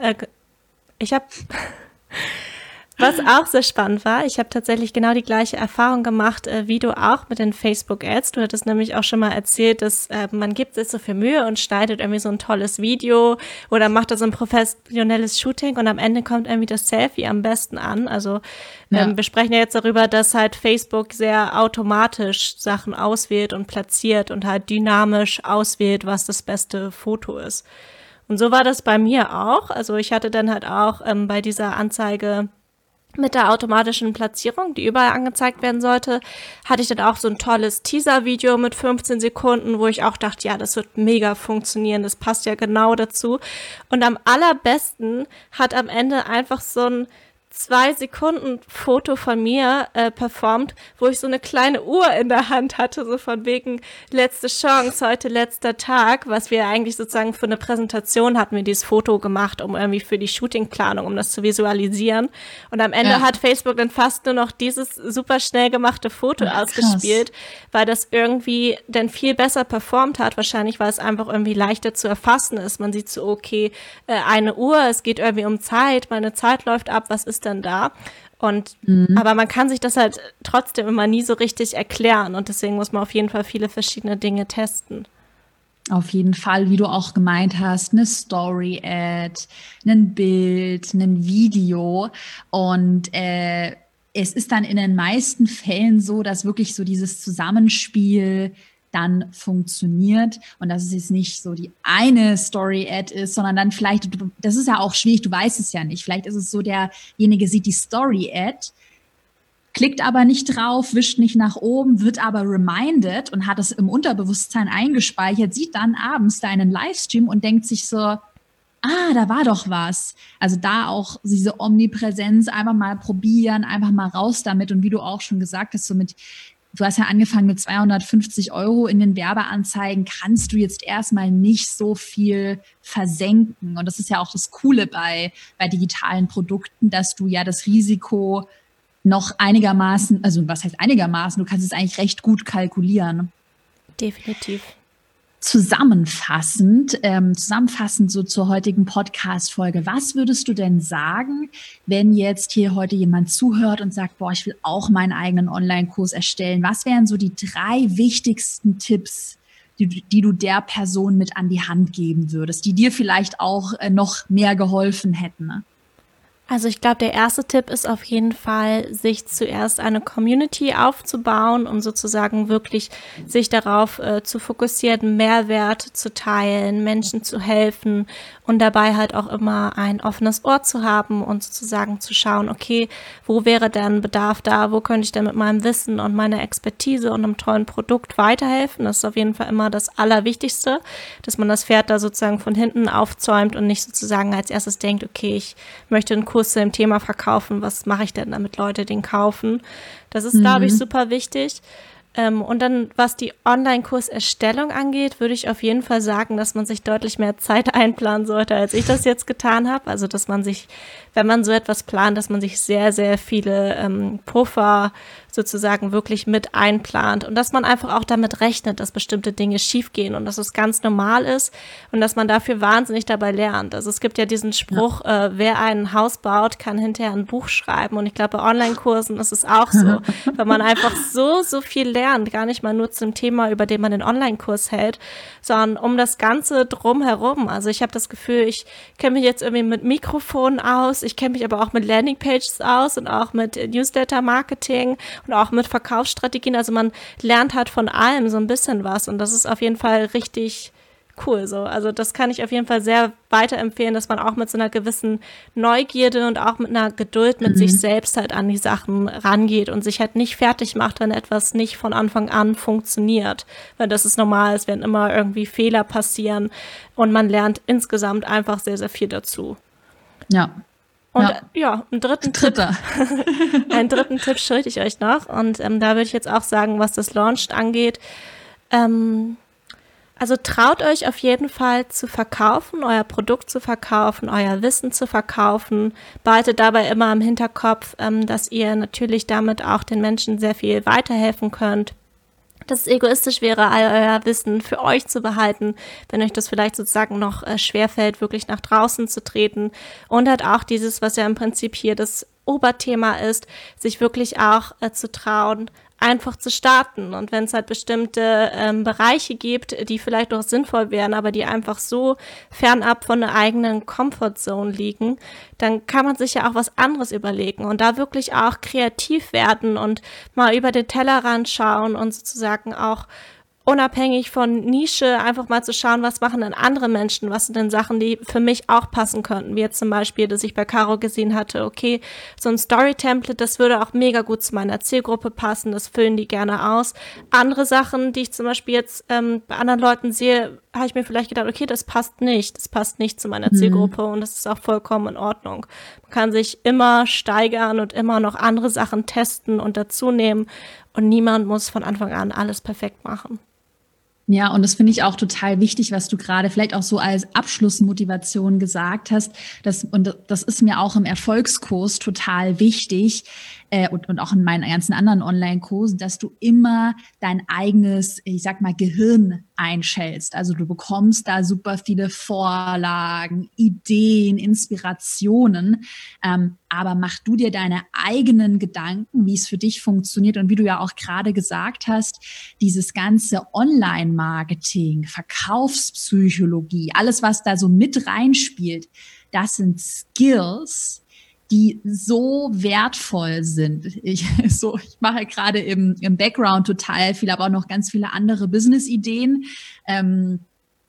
Was auch sehr spannend war, ich habe tatsächlich genau die gleiche Erfahrung gemacht, wie du auch mit den Facebook-Ads. Du hattest nämlich auch schon mal erzählt, dass man gibt sich so viel Mühe und schneidet irgendwie so ein tolles Video oder macht da so ein professionelles Shooting und am Ende kommt irgendwie das Selfie am besten an. Also wir sprechen ja jetzt darüber, dass halt Facebook sehr automatisch Sachen auswählt und platziert und halt dynamisch auswählt, was das beste Foto ist. Und so war das bei mir auch. Also ich hatte dann halt auch bei dieser Anzeige mit der automatischen Platzierung, die überall angezeigt werden sollte, hatte ich dann auch so ein tolles Teaser-Video mit 15 Sekunden, wo ich auch dachte, ja, das wird mega funktionieren, das passt ja genau dazu. Und am allerbesten hat am Ende einfach so ein 2-Sekunden-Foto von mir performt, wo ich so eine kleine Uhr in der Hand hatte, so von wegen letzte Chance, heute letzter Tag, was wir eigentlich sozusagen für eine Präsentation hatten wir dieses Foto gemacht, um irgendwie für die Shootingplanung, um das zu visualisieren. Und am Ende hat Facebook dann fast nur noch dieses super schnell gemachte Foto ausgespielt, weil das irgendwie dann viel besser performt hat, wahrscheinlich, weil es einfach irgendwie leichter zu erfassen ist. Man sieht so, okay, eine Uhr, es geht irgendwie um Zeit, meine Zeit läuft ab, was ist dann da? Und aber man kann sich das halt trotzdem immer nie so richtig erklären und deswegen muss man auf jeden Fall viele verschiedene Dinge testen. Auf jeden Fall, wie du auch gemeint hast, eine Story-Ad, ein Bild, ein Video und es ist dann in den meisten Fällen so, dass wirklich so dieses Zusammenspiel dann funktioniert und dass es jetzt nicht so die eine Story-Ad ist, sondern dann vielleicht, das ist ja auch schwierig, du weißt es ja nicht, vielleicht ist es so, derjenige sieht die Story-Ad, klickt aber nicht drauf, wischt nicht nach oben, wird aber reminded und hat es im Unterbewusstsein eingespeichert, sieht dann abends deinen Livestream und denkt sich so, da war doch was. Also da auch diese Omnipräsenz, einfach mal probieren, einfach mal raus damit. Und wie du auch schon gesagt hast, du hast ja angefangen mit 250 € in den Werbeanzeigen, kannst du jetzt erstmal nicht so viel versenken. Und das ist ja auch das Coole bei digitalen Produkten, dass du ja das Risiko noch einigermaßen, also was heißt einigermaßen, du kannst es eigentlich recht gut kalkulieren. Definitiv. Zusammenfassend so zur heutigen Podcast-Folge, was würdest du denn sagen, wenn jetzt hier heute jemand zuhört und sagt, boah, ich will auch meinen eigenen Online-Kurs erstellen? Was wären so die 3 wichtigsten Tipps, die du der Person mit an die Hand geben würdest, die dir vielleicht auch noch mehr geholfen hätten? Ne? Also ich glaube, der erste Tipp ist auf jeden Fall, sich zuerst eine Community aufzubauen, um sozusagen wirklich sich darauf zu fokussieren, Mehrwert zu teilen, Menschen zu helfen und dabei halt auch immer ein offenes Ohr zu haben und sozusagen zu schauen, okay, wo wäre denn Bedarf da, wo könnte ich denn mit meinem Wissen und meiner Expertise und einem tollen Produkt weiterhelfen. Das ist auf jeden Fall immer das Allerwichtigste, dass man das Pferd da sozusagen von hinten aufzäumt und nicht sozusagen als erstes denkt, okay, ich möchte einen Kurs zu dem Thema verkaufen, was mache ich denn, damit Leute den kaufen? Das ist, glaube ich, super wichtig. Und dann, was die Online-Kurserstellung angeht, würde ich auf jeden Fall sagen, dass man sich deutlich mehr Zeit einplanen sollte, als ich das jetzt getan habe. Also, dass man sich, wenn man so etwas plant, dass man sich sehr, sehr viele Puffer sozusagen wirklich mit einplant und dass man einfach auch damit rechnet, dass bestimmte Dinge schiefgehen und dass es ganz normal ist und dass man dafür wahnsinnig dabei lernt. Also es gibt ja diesen Spruch, wer ein Haus baut, kann hinterher ein Buch schreiben, und ich glaube, bei Online-Kursen ist es auch so, weil man einfach so viel lernt, gar nicht mal nur zum Thema, über den man den Online-Kurs hält, sondern um das Ganze drumherum. Also ich habe das Gefühl, ich kenne mich jetzt irgendwie mit Mikrofonen aus, ich kenne mich aber auch mit Landingpages aus und auch mit Newsletter-Marketing und auch mit Verkaufsstrategien. Also man lernt halt von allem so ein bisschen was und das ist auf jeden Fall richtig cool so. Also das kann ich auf jeden Fall sehr weiterempfehlen, dass man auch mit so einer gewissen Neugierde und auch mit einer Geduld mit sich selbst halt an die Sachen rangeht und sich halt nicht fertig macht, wenn etwas nicht von Anfang an funktioniert. Weil das ist normal, es werden immer irgendwie Fehler passieren und man lernt insgesamt einfach sehr, sehr viel dazu. Ja. Und einen dritten Tipp schulde ich euch noch. Und da würde ich jetzt auch sagen, was das Launchen angeht. Also traut euch auf jeden Fall zu verkaufen, euer Produkt zu verkaufen, euer Wissen zu verkaufen. Behaltet dabei immer im Hinterkopf, dass ihr natürlich damit auch den Menschen sehr viel weiterhelfen könnt. Dass es egoistisch wäre, all euer Wissen für euch zu behalten, wenn euch das vielleicht sozusagen noch schwerfällt, wirklich nach draußen zu treten. Und halt auch dieses, was ja im Prinzip hier das Oberthema ist, sich wirklich auch zu trauen, einfach zu starten. Und wenn es halt bestimmte Bereiche gibt, die vielleicht noch sinnvoll wären, aber die einfach so fernab von der eigenen Comfortzone liegen, dann kann man sich ja auch was anderes überlegen und da wirklich auch kreativ werden und mal über den Tellerrand schauen und sozusagen auch unabhängig von Nische einfach mal zu schauen, was machen denn andere Menschen, was sind denn Sachen, die für mich auch passen könnten, wie jetzt zum Beispiel, dass ich bei Caro gesehen hatte, okay, so ein Story-Template, das würde auch mega gut zu meiner Zielgruppe passen, das füllen die gerne aus. Andere Sachen, die ich zum Beispiel jetzt bei anderen Leuten sehe, habe ich mir vielleicht gedacht, okay, das passt nicht zu meiner Zielgruppe und das ist auch vollkommen in Ordnung. Man kann sich immer steigern und immer noch andere Sachen testen und dazu nehmen und niemand muss von Anfang an alles perfekt machen. Ja, und das finde ich auch total wichtig, was du gerade vielleicht auch so als Abschlussmotivation gesagt hast. Das ist mir auch im Erfolgskurs total wichtig und auch in meinen ganzen anderen Online-Kursen, dass du immer dein eigenes, ich sag mal, Gehirn einschältst. Also du bekommst da super viele Vorlagen, Ideen, Inspirationen, aber mach du dir deine eigenen Gedanken, wie es für dich funktioniert und wie du ja auch gerade gesagt hast, dieses ganze Online-Marketing, Verkaufspsychologie, alles, was da so mit reinspielt, das sind Skills, die so wertvoll sind. Ich mache gerade im Background total viel, aber auch noch ganz viele andere Business-Ideen.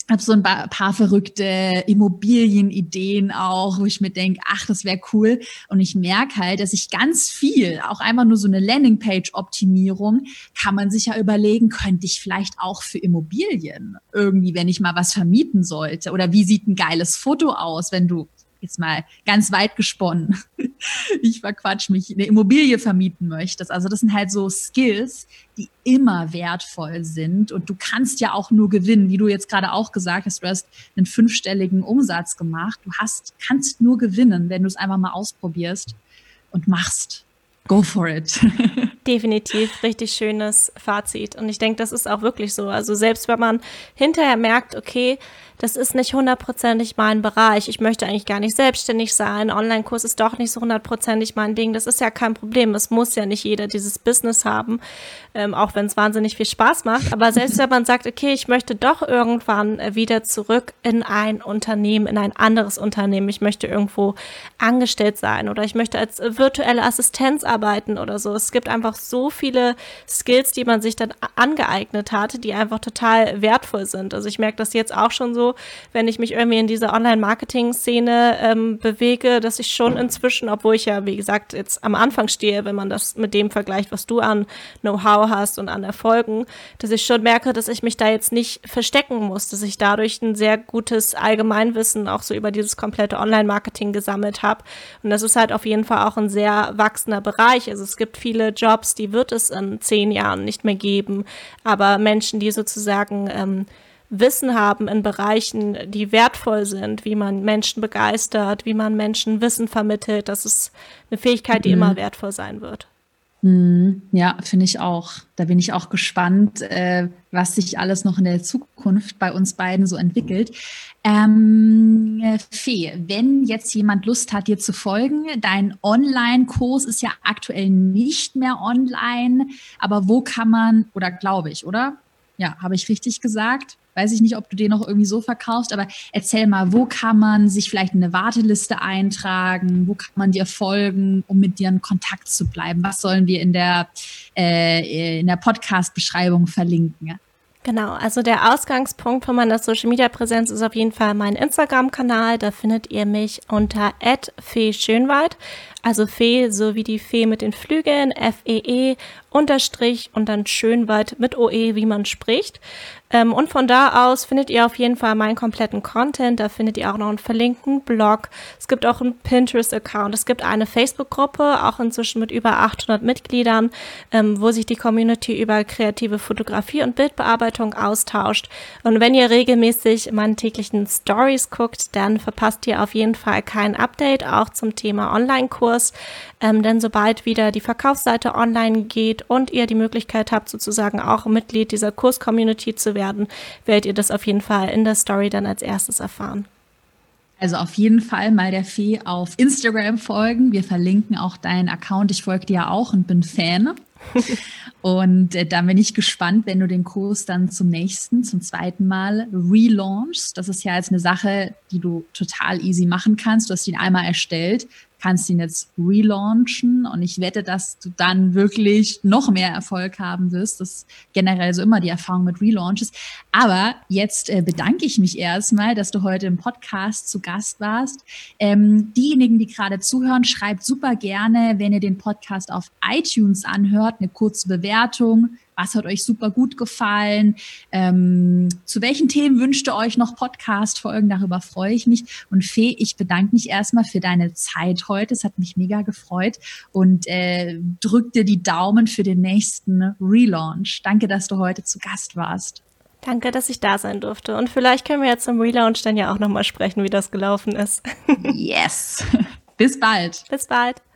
habe so ein paar verrückte Immobilienideen auch, wo ich mir denke, ach, das wäre cool. Und ich merke halt, dass ich ganz viel, auch einfach nur so eine Landingpage-Optimierung, kann man sich ja überlegen, könnte ich vielleicht auch für Immobilien irgendwie, wenn ich mal was vermieten sollte? Oder wie sieht ein geiles Foto aus, wenn du jetzt mal ganz weit gesponnen, ich verquatsch mich, eine Immobilie vermieten möchtest. Also das sind halt so Skills, die immer wertvoll sind und du kannst ja auch nur gewinnen, wie du jetzt gerade auch gesagt hast, du hast einen 5-stelligen Umsatz gemacht, kannst nur gewinnen, wenn du es einfach mal ausprobierst und machst. Go for it. Definitiv, richtig schönes Fazit. Und ich denke, das ist auch wirklich so. Also selbst wenn man hinterher merkt, okay, das ist nicht 100%ig mein Bereich, ich möchte eigentlich gar nicht selbstständig sein, Online-Kurs ist doch nicht so 100%ig mein Ding, das ist ja kein Problem. Es muss ja nicht jeder dieses Business haben, auch wenn es wahnsinnig viel Spaß macht. Aber selbst wenn man sagt, okay, ich möchte doch irgendwann wieder zurück in ein Unternehmen, in ein anderes Unternehmen, ich möchte irgendwo angestellt sein oder ich möchte als virtuelle Assistenz arbeiten oder so. Es gibt einfach so viele Skills, die man sich dann angeeignet hat, die einfach total wertvoll sind. Also ich merke das jetzt auch schon so, wenn ich mich irgendwie in dieser Online-Marketing-Szene bewege, dass ich schon inzwischen, obwohl ich ja, wie gesagt, jetzt am Anfang stehe, wenn man das mit dem vergleicht, was du an Know-how hast und an Erfolgen, dass ich schon merke, dass ich mich da jetzt nicht verstecken muss, dass ich dadurch ein sehr gutes Allgemeinwissen auch so über dieses komplette Online-Marketing gesammelt habe. Und das ist halt auf jeden Fall auch ein sehr wachsender Bereich. Also es gibt viele Jobs, die wird es in 10 Jahren nicht mehr geben, aber Menschen, die sozusagen Wissen haben in Bereichen, die wertvoll sind, wie man Menschen begeistert, wie man Menschen Wissen vermittelt, das ist eine Fähigkeit, die immer wertvoll sein wird. Ja, finde ich auch. Da bin ich auch gespannt, was sich alles noch in der Zukunft bei uns beiden so entwickelt. Fee, wenn jetzt jemand Lust hat, dir zu folgen, dein Online-Kurs ist ja aktuell nicht mehr online, aber wo kann man, oder glaube ich, oder? Ja, habe ich richtig gesagt? Weiß ich nicht, ob du den noch irgendwie so verkaufst, aber erzähl mal, wo kann man sich vielleicht in eine Warteliste eintragen? Wo kann man dir folgen, um mit dir in Kontakt zu bleiben? Was sollen wir in der Podcast-Beschreibung verlinken? Genau, also der Ausgangspunkt von meiner Social-Media-Präsenz ist auf jeden Fall mein Instagram-Kanal. Da findet ihr mich unter @feeschönwald. Also Fee, so wie die Fee mit den Flügeln, Fee, Unterstrich und dann Schönwald mit OE, wie man spricht. Und von da aus findet ihr auf jeden Fall meinen kompletten Content. Da findet ihr auch noch einen verlinkten Blog. Es gibt auch einen Pinterest-Account. Es gibt eine Facebook-Gruppe, auch inzwischen mit über 800 Mitgliedern, wo sich die Community über kreative Fotografie und Bildbearbeitung austauscht. Und wenn ihr regelmäßig meine täglichen Stories guckt, dann verpasst ihr auf jeden Fall kein Update, auch zum Thema Online-Kurs. Denn sobald wieder die Verkaufsseite online geht und ihr die Möglichkeit habt, sozusagen auch Mitglied dieser Kurs-Community zu werden, werdet ihr das auf jeden Fall in der Story dann als erstes erfahren. Also auf jeden Fall mal der Fee auf Instagram folgen. Wir verlinken auch deinen Account. Ich folge dir ja auch und bin Fan. Und dann bin ich gespannt, wenn du den Kurs dann zum 2. Mal relaunchst. Das ist ja jetzt eine Sache, die du total easy machen kannst. Du hast ihn einmal erstellt, kannst ihn jetzt relaunchen und ich wette, dass du dann wirklich noch mehr Erfolg haben wirst. Das ist generell so immer die Erfahrung mit Relaunches. Aber jetzt bedanke ich mich erstmal, dass du heute im Podcast zu Gast warst. Diejenigen, die gerade zuhören, schreibt super gerne, wenn ihr den Podcast auf iTunes anhört, eine kurze Bewertung. Was hat euch super gut gefallen? Zu welchen Themen wünscht ihr euch noch Podcast-Folgen? Darüber freue ich mich. Und Fee, ich bedanke mich erstmal für deine Zeit heute. Es hat mich mega gefreut und drück dir die Daumen für den nächsten Relaunch. Danke, dass du heute zu Gast warst. Danke, dass ich da sein durfte. Und vielleicht können wir jetzt im Relaunch dann ja auch nochmal sprechen, wie das gelaufen ist. Yes. Bis bald. Bis bald.